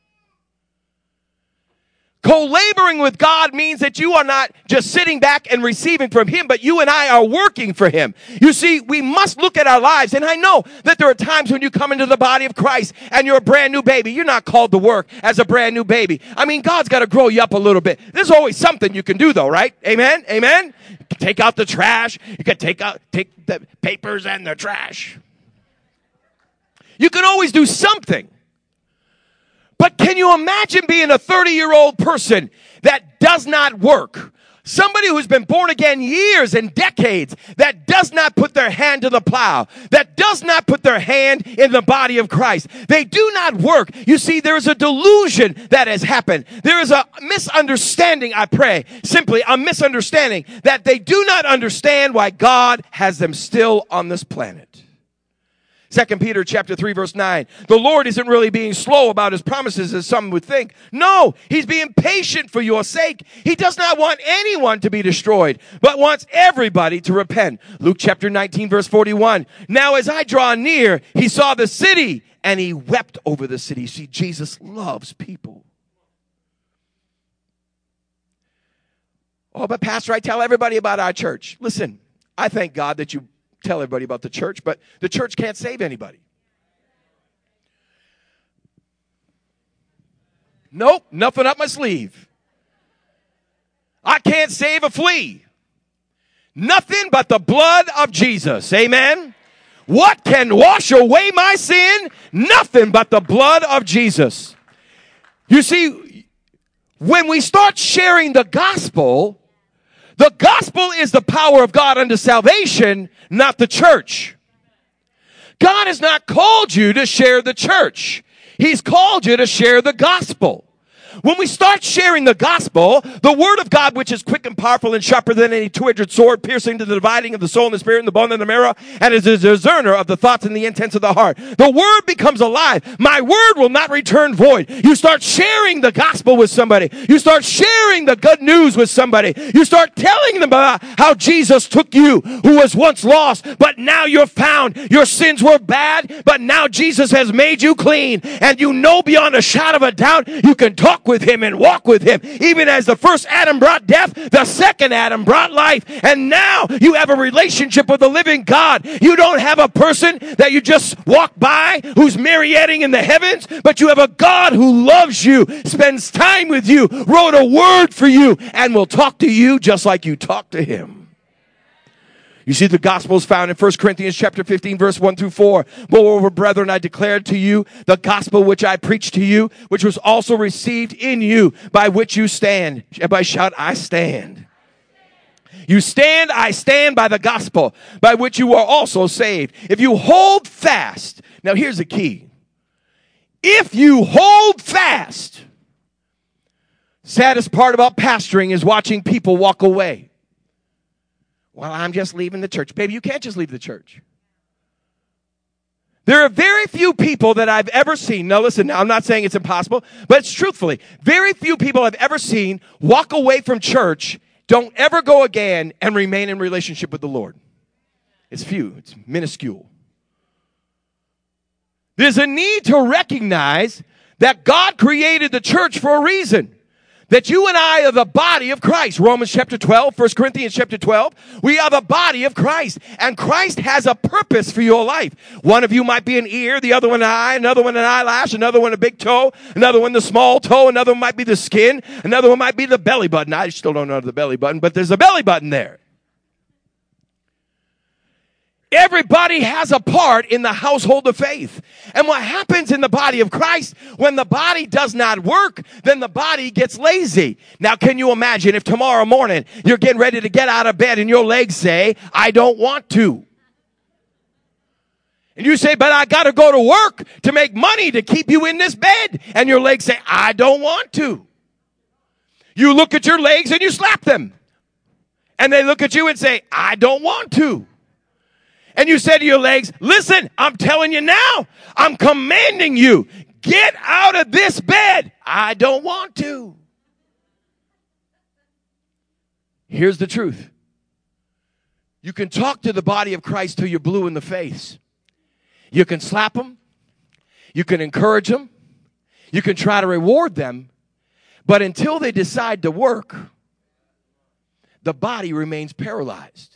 Co-laboring with God means that you are not just sitting back and receiving from him, but you and I are working for him. You see, we must look at our lives, and I know that there are times when you come into the body of Christ and you're a brand new baby. You're not called to work as a brand new baby. I mean, God's got to grow you up a little bit. There's always something you can do, though, right? Amen? Amen? You can take out the trash. You can take out take the papers and the trash. You can always do something. But can you imagine being a thirty-year-old person that does not work? Somebody who's been born again years and decades that does not put their hand to the plow, that does not put their hand in the body of Christ. They do not work. You see, there is a delusion that has happened. There is a misunderstanding, I pray, simply a misunderstanding that they do not understand why God has them still on this planet. Second Peter chapter three, verse nine. The Lord isn't really being slow about his promises as some would think. No, he's being patient for your sake. He does not want anyone to be destroyed, but wants everybody to repent. Luke chapter nineteen, verse forty-one. Now as I draw near, he saw the city and he wept over the city. See, Jesus loves people. Oh, but Pastor, I tell everybody about our church. Listen, I thank God that you tell everybody about the church, but the church can't save anybody. Nope, nothing up my sleeve. I can't save a flea. Nothing but the blood of Jesus. Amen. What can wash away my sin? Nothing but the blood of Jesus. You see, when we start sharing the gospel, the gospel is the power of God unto salvation, not the church. God has not called you to share the church. He's called you to share the gospel. When we start sharing the gospel, the word of God, which is quick and powerful and sharper than any two-edged sword, piercing to the dividing of the soul and the spirit and the bone and the marrow, and is a discerner of the thoughts and the intents of the heart. The word becomes alive. My word will not return void. You start sharing the gospel with somebody. You start sharing the good news with somebody. You start telling them about how Jesus took you, who was once lost, but now you're found. Your sins were bad, but now Jesus has made you clean. And you know beyond a shadow of a doubt, you can talk with him and walk with him. Even as the first Adam brought death, the second Adam brought life. And now you have a relationship with the living God. You don't have a person that you just walk by who's marionetting in the heavens, but you have a God who loves you, spends time with you, wrote a word for you, and will talk to you just like you talk to him. You see, the gospel is found in First Corinthians chapter fifteen, verse one through four. Moreover, brethren, I declared to you the gospel which I preached to you, which was also received in you, by which you stand. Everybody shout, I stand. You stand, I stand by the gospel, by which you are also saved. If you hold fast. Now, here's the key. If you hold fast. Saddest part about pastoring is watching people walk away. Well, I'm just leaving the church. Baby, you can't just leave the church. There are very few people that I've ever seen. Now listen, now I'm not saying it's impossible, but it's truthfully. Very few people I've ever seen walk away from church, don't ever go again, and remain in relationship with the Lord. It's few. It's minuscule. There's a need to recognize that God created the church for a reason. That you and I are the body of Christ. Romans chapter twelve, First Corinthians chapter twelve. We are the body of Christ. And Christ has a purpose for your life. One of you might be an ear, the other one an eye, another one an eyelash, another one a big toe, another one the small toe, another one might be the skin, another one might be the belly button. I still don't know the belly button, but there's a belly button there. Everybody has a part in the household of faith. And what happens in the body of Christ, when the body does not work, then the body gets lazy. Now, can you imagine if tomorrow morning you're getting ready to get out of bed and your legs say, I don't want to. And you say, but I got to go to work to make money to keep you in this bed. And your legs say, I don't want to. You look at your legs and you slap them. And they look at you and say, I don't want to. And you say to your legs, listen, I'm telling you now, I'm commanding you, get out of this bed. I don't want to. Here's the truth. You can talk to the body of Christ till you're blue in the face. You can slap them. You can encourage them. You can try to reward them. But until they decide to work, the body remains paralyzed.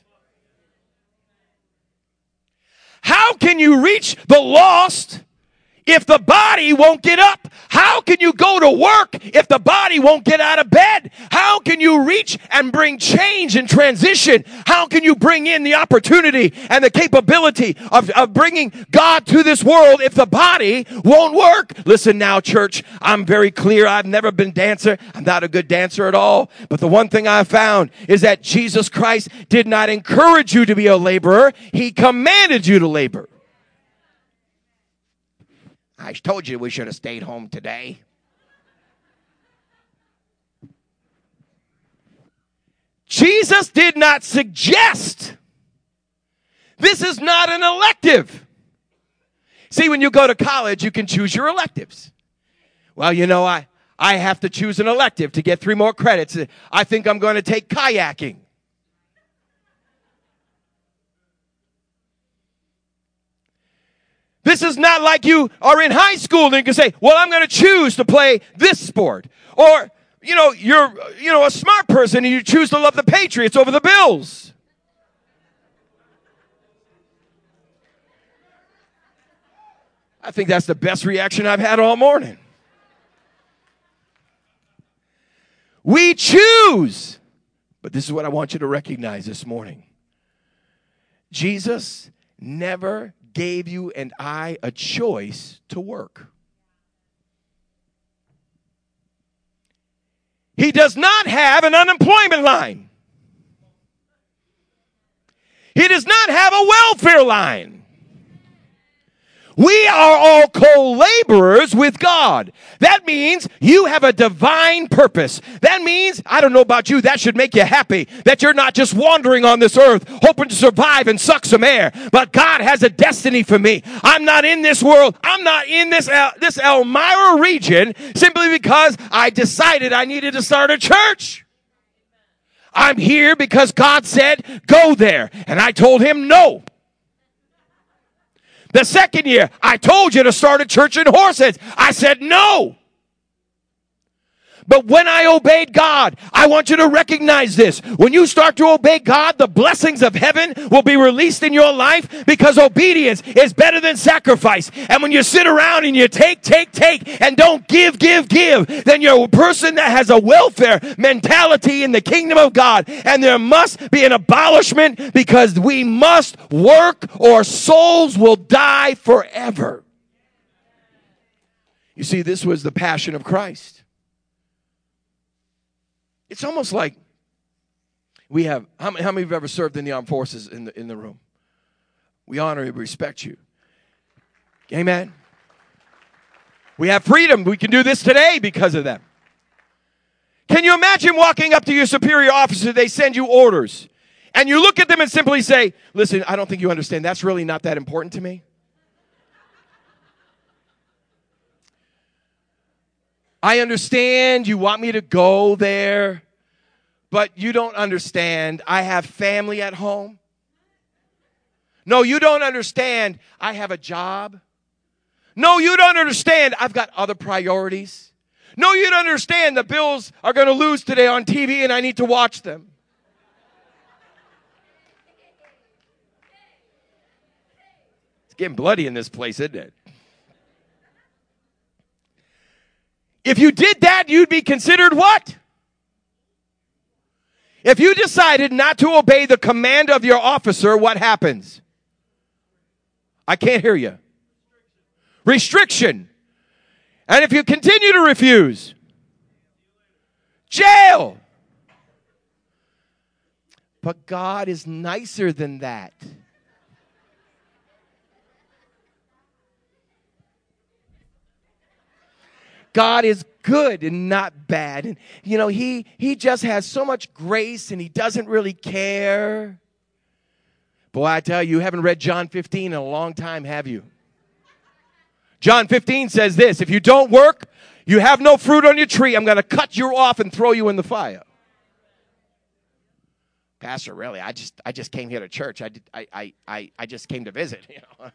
How can you reach the lost if the body won't get up? How can you go to work if the body won't get out of bed? How can you reach and bring change and transition? How can you bring in the opportunity and the capability of, of bringing God to this world if the body won't work? Listen now, church, I'm very clear. I've never been a dancer. I'm not a good dancer at all. But the one thing I found is that Jesus Christ did not encourage you to be a laborer. He commanded you to labor. I told you we should have stayed home today. Jesus did not suggest. This is not an elective. See, when you go to college, you can choose your electives. Well, you know, I, I have to choose an elective to get three more credits. I think I'm going to take kayaking. This is not like you are in high school and you can say, well, I'm going to choose to play this sport. Or, you know, you're, you know, a smart person and you choose to love the Patriots over the Bills. I think that's the best reaction I've had all morning. We choose. But this is what I want you to recognize this morning. Jesus never gave you and I a choice to work. He does not have an unemployment line. He does not have a welfare line. We are all co-laborers with God. That means you have a divine purpose. That means, I don't know about you, that should make you happy that you're not just wandering on this earth hoping to survive and suck some air. But God has a destiny for me. I'm not in this world. I'm not in this, El- this Elmira region simply because I decided I needed to start a church. I'm here because God said, go there. And I told him no. The second year, I told you to start a church in Horseheads. I said no. But when I obeyed God, I want you to recognize this. When you start to obey God, the blessings of heaven will be released in your life because obedience is better than sacrifice. And when you sit around and you take, take, take, and don't give, give, give, then you're a person that has a welfare mentality in the kingdom of God. And there must be an abolishment because we must work or souls will die forever. You see, this was the passion of Christ. It's almost like we have, how many, how many of you have ever served in the armed forces in the, in the room? We honor and respect you. Amen. We have freedom. We can do this today because of them. Can you imagine walking up to your superior officer, they send you orders, and you look at them and simply say, listen, I don't think you understand. That's really not that important to me. I understand you want me to go there, but you don't understand. I have family at home. No, you don't understand. I have a job. No, you don't understand. I've got other priorities. No, you don't understand. The Bills are going to lose today on T V and I need to watch them. It's getting bloody in this place, isn't it? If you did that, you'd be considered what? If you decided not to obey the command of your officer, what happens? I can't hear you. Restriction. And if you continue to refuse, jail. But God is nicer than that. God is good and not bad. And, you know, he, he just has so much grace and he doesn't really care. Boy, I tell you, you haven't read John fifteen in a long time, have you? John fifteen says this, if you don't work, you have no fruit on your tree, I'm going to cut you off and throw you in the fire. Pastor, really, I just I just came here to church. I, did, I, I, I, I just came to visit, you know.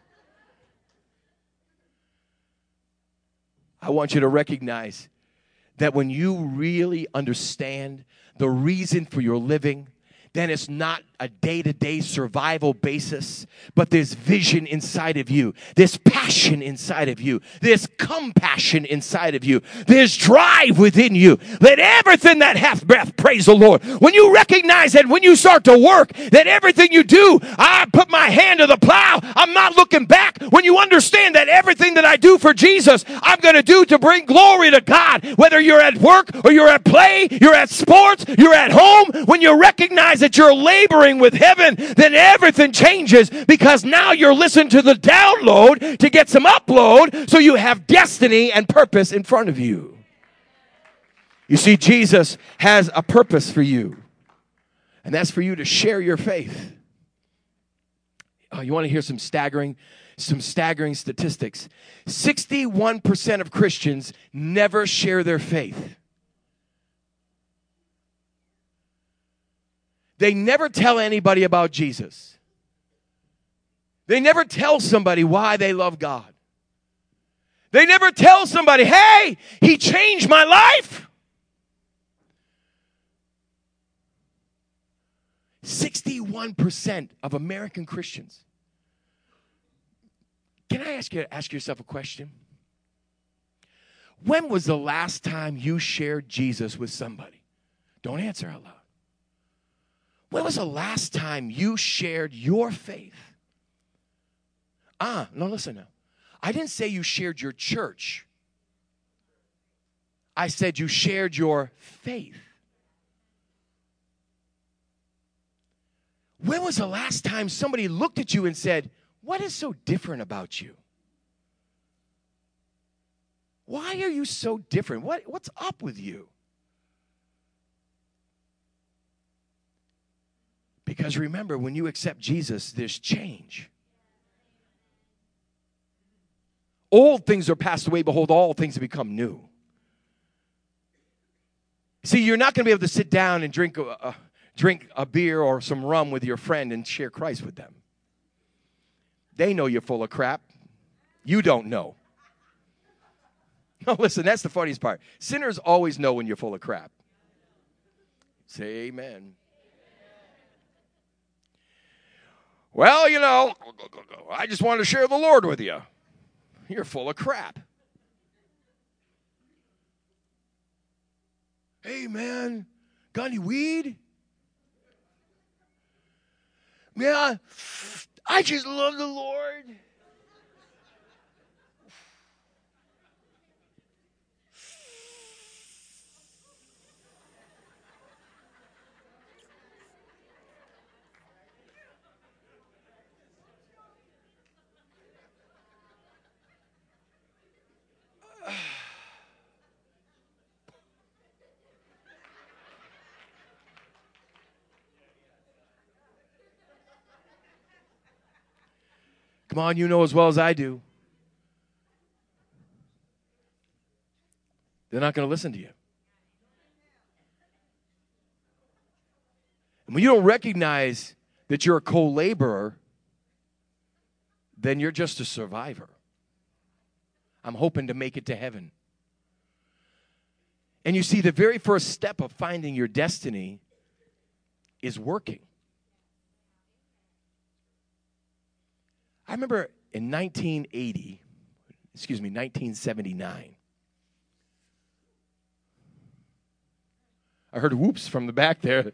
I want you to recognize that when you really understand the reason for your living, then it's not a day-to-day survival basis, but there's vision inside of you. There's passion inside of you. There's compassion inside of you. There's drive within you. Let everything that hath breath praise the Lord. When you recognize that when you start to work, that everything you do, I put my hand to the plow. I'm not looking back. When you understand that everything that I do for Jesus, I'm going to do to bring glory to God. Whether you're at work or you're at play, you're at sports, you're at home, when you recognize that you're laboring with heaven, then everything changes because now you're listening to the download to get some upload so you have destiny and purpose in front of you. You see, Jesus has a purpose for you, and that's for you to share your faith. Oh, you want to hear some staggering, some staggering statistics? sixty-one percent of Christians never share their faith. They never tell anybody about Jesus. They never tell somebody why they love God. They never tell somebody, hey, he changed my life. sixty-one percent of American Christians. Can I ask you to ask yourself a question? When was the last time you shared Jesus with somebody? Don't answer out loud. When was the last time you shared your faith? Ah, no, listen now. I didn't say you shared your church. I said you shared your faith. When was the last time somebody looked at you and said, what is so different about you? Why are you so different? What, what's up with you? Because remember, when you accept Jesus, there's change. Old things are passed away. Behold, all things have become new. See, you're not going to be able to sit down and drink a, a, drink a beer or some rum with your friend and share Christ with them. They know you're full of crap. You don't know. No, listen, that's the funniest part. Sinners always know when you're full of crap. Say amen. Well, you know, I just wanted to share the Lord with you. You're full of crap. Hey, man, got any weed? Yeah, I just love the Lord. Come on, you know as well as I do. They're not going to listen to you. And when you don't recognize that you're a co-laborer, then you're just a survivor. I'm hoping to make it to heaven. And you see, the very first step of finding your destiny is working. I remember in nineteen eighty, excuse me, nineteen seventy-nine. I heard whoops from the back there.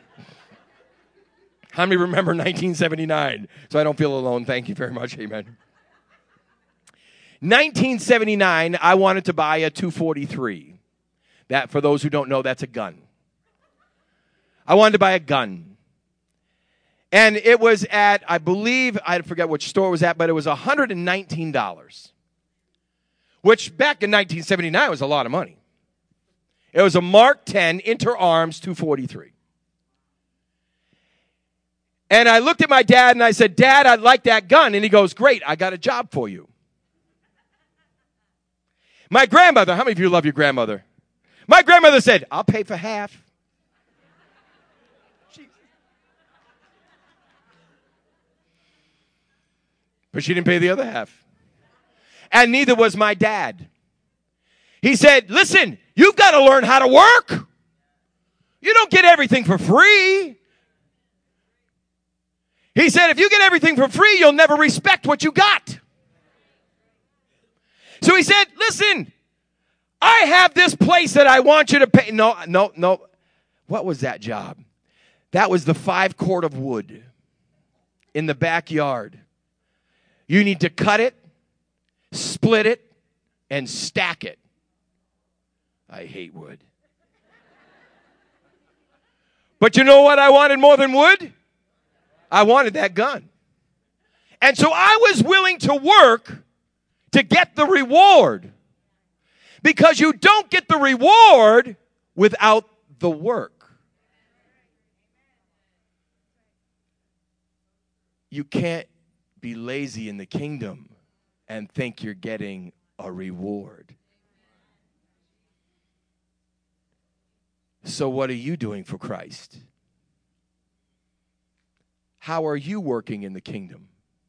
How many remember nineteen seventy-nine? So I don't feel alone. Thank you very much. Amen. nineteen seventy-nine, I wanted to buy a two forty-three. That, for those who don't know, that's a gun. I wanted to buy a gun. And it was at, I believe, I forget which store it was at, but it was one hundred nineteen dollars. Which back in nineteen seventy-nine was a lot of money. It was a Mark ten Inter-Arms two forty-three. And I looked at my dad and I said, Dad, I'd like that gun. And he goes, great, I got a job for you. My grandmother, how many of you love your grandmother? My grandmother said, I'll pay for half. But she didn't pay the other half. And neither was my dad. He said, listen, you've got to learn how to work. You don't get everything for free. He said, if you get everything for free, you'll never respect what you got. So he said, listen, I have this place that I want you to pay. No, no, no. What was that job? That was the five cord of wood in the backyard. You need to cut it, split it, and stack it. I hate wood. But you know what I wanted more than wood? I wanted that gun. And so I was willing to work to get the reward. Because you don't get the reward without the work. You can't be lazy in the kingdom and think you're getting a reward. So what are you doing for Christ? How are you working in the kingdom?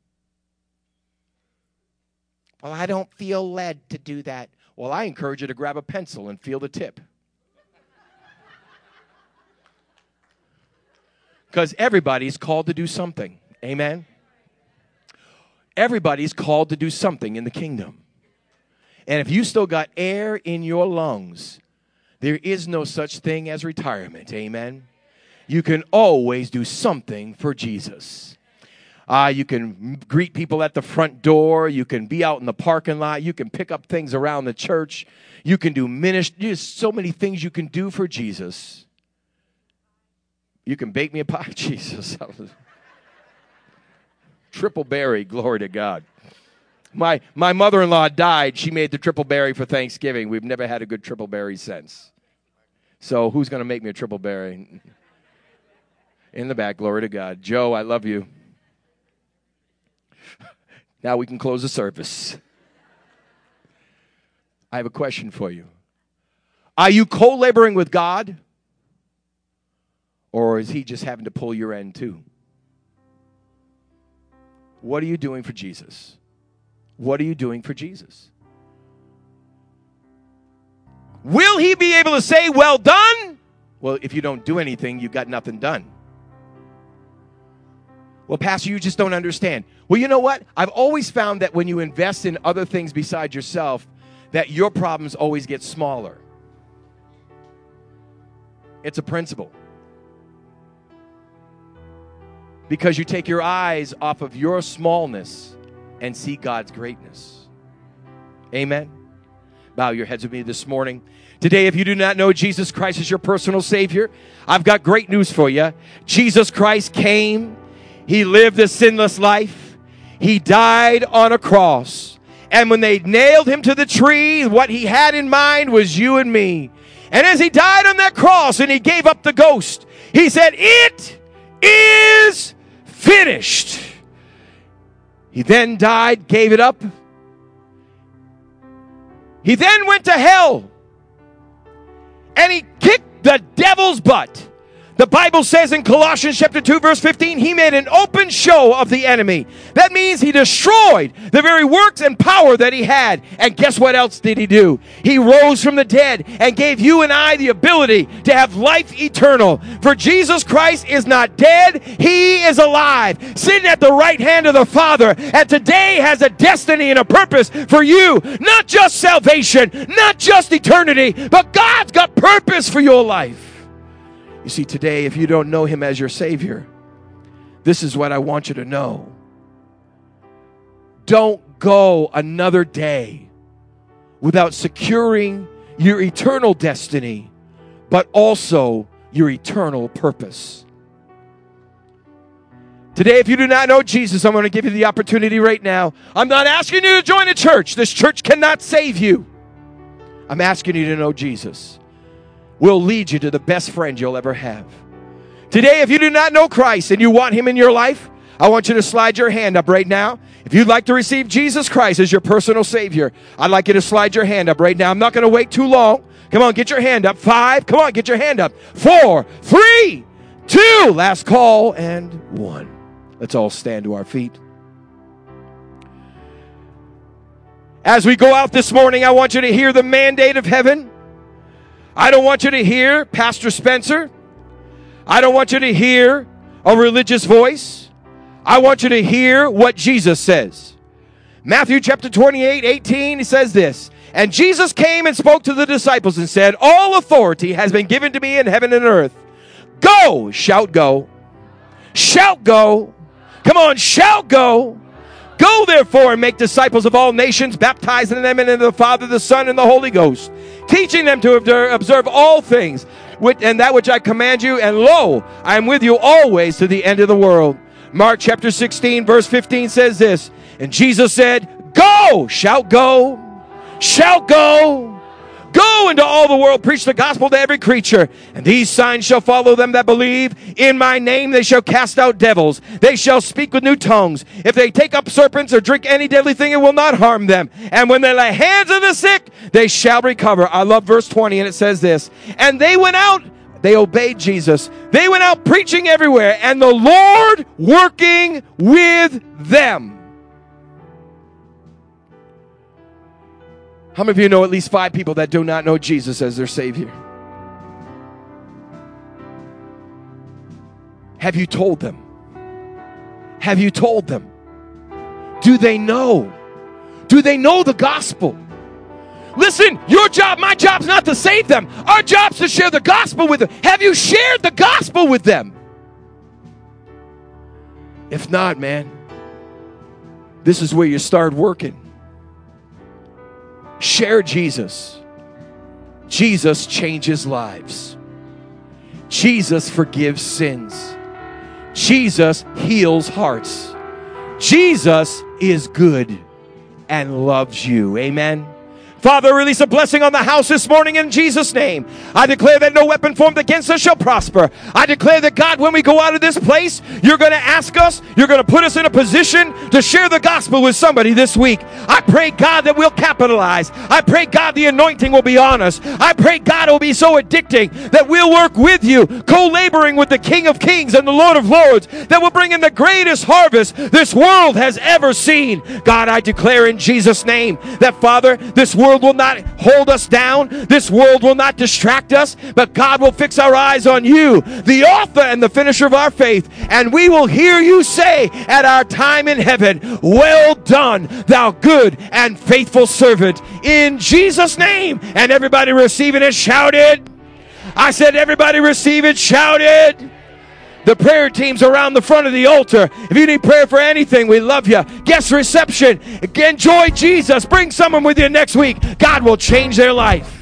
Well, I don't feel led to do that. Well, I encourage you to grab a pencil and feel the tip. Because everybody's called to do something. Amen? Everybody's called to do something in the kingdom. And if you still got air in your lungs, there is no such thing as retirement. Amen? You can always do something for Jesus. Uh, you can greet people at the front door. You can be out in the parking lot. You can pick up things around the church. You can do ministry. There's so many things you can do for Jesus. You can bake me a pie. Jesus. Triple berry. Glory to God. My, my mother-in-law died. She made the triple berry for Thanksgiving. We've never had a good triple berry since. So who's going to make me a triple berry? In the back. Glory to God. Joe, I love you. Now we can close the service. I have a question for you. Are you co-laboring with God? Or is he just having to pull your end too? What are you doing for Jesus? What are you doing for Jesus? Will he be able to say, well done? Well, if you don't do anything, you got nothing done. Well, Pastor, you just don't understand. Well, you know what? I've always found that when you invest in other things besides yourself, that your problems always get smaller. It's a principle. Because you take your eyes off of your smallness and see God's greatness. Amen. Bow your heads with me this morning. Today, if you do not know Jesus Christ as your personal Savior, I've got great news for you. Jesus Christ came. He lived a sinless life. He died on a cross. And when they nailed him to the tree, what he had in mind was you and me. And as he died on that cross and he gave up the ghost, he said, "It is finished." He then died, gave it up. He then went to hell. And he kicked the devil's butt. The Bible says in Colossians chapter two, verse fifteen, he made an open show of the enemy. That means he destroyed the very works and power that he had. And guess what else did he do? He rose from the dead and gave you and I the ability to have life eternal. For Jesus Christ is not dead. He is alive, sitting at the right hand of the Father. And today has a destiny and a purpose for you. Not just salvation, not just eternity, but God's got purpose for your life. You see, today, if you don't know him as your Savior, this is what I want you to know. Don't go another day without securing your eternal destiny, but also your eternal purpose. Today, if you do not know Jesus, I'm going to give you the opportunity right now. I'm not asking you to join a church. This church cannot save you. I'm asking you to know Jesus. Will lead you to the best friend you'll ever have. Today, if you do not know Christ and you want him in your life, I want you to slide your hand up right now. If you'd like to receive Jesus Christ as your personal Savior, I'd like you to slide your hand up right now. I'm not going to wait too long. Come on, get your hand up. Five. Come on, get your hand up. Four, three, two. Last call and one. Let's all stand to our feet. As we go out this morning, I want you to hear the mandate of heaven. I don't want you to hear Pastor Spencer. I don't want you to hear a religious voice. I want you to hear what Jesus says. Matthew chapter twenty-eight, eighteen, he says this. And Jesus came and spoke to the disciples and said, all authority has been given to me in heaven and earth. Go, shout go. Shout go. Come on, shout go. Go therefore and make disciples of all nations, baptizing them in the name of the Father, the Son, and the Holy Ghost, teaching them to observe all things, and that which I command you, and lo, I am with you always to the end of the world. Mark chapter sixteen, verse fifteen says this, and Jesus said, go, shout go, shout go, Go into all the world, preach the gospel to every creature. And these signs shall follow them that believe. In my name they shall cast out devils. They shall speak with new tongues. If they take up serpents or drink any deadly thing, it will not harm them. And when they lay hands on the sick, they shall recover. I love verse twenty, and it says this. And they went out, they obeyed Jesus. They went out preaching everywhere, and the Lord working with them. How many of you know at least five people that do not know Jesus as their Savior? Have you told them? Have you told them? Do they know? Do they know the gospel? Listen, your job, my job's not to save them. Our job's to share the gospel with them. Have you shared the gospel with them? If not, man, this is where you start working. Share Jesus. Jesus changes lives. Jesus forgives sins. Jesus heals hearts. Jesus is good and loves you. Amen. Father, release a blessing on the house this morning in Jesus' name. I declare that no weapon formed against us shall prosper. I declare that, God, when we go out of this place, you're going to ask us, you're going to put us in a position to share the gospel with somebody this week. I pray, God, that we'll capitalize. I pray, God, the anointing will be on us. I pray, God, it will be so addicting that we'll work with you, co-laboring with the King of Kings and the Lord of Lords, that will bring in the greatest harvest this world has ever seen. God, I declare in Jesus' name that, Father, this world will not hold us down. This world will not distract us, but God will fix our eyes on you, the author and the finisher of our faith, and we will hear you say at our time in heaven, well done, thou good and faithful servant, in Jesus' name. And everybody receiving it shouted. I said everybody receive it shouted. The prayer team's around the front of the altar. If you need prayer for anything, we love you. Guest reception. Enjoy Jesus. Bring someone with you next week. God will change their life.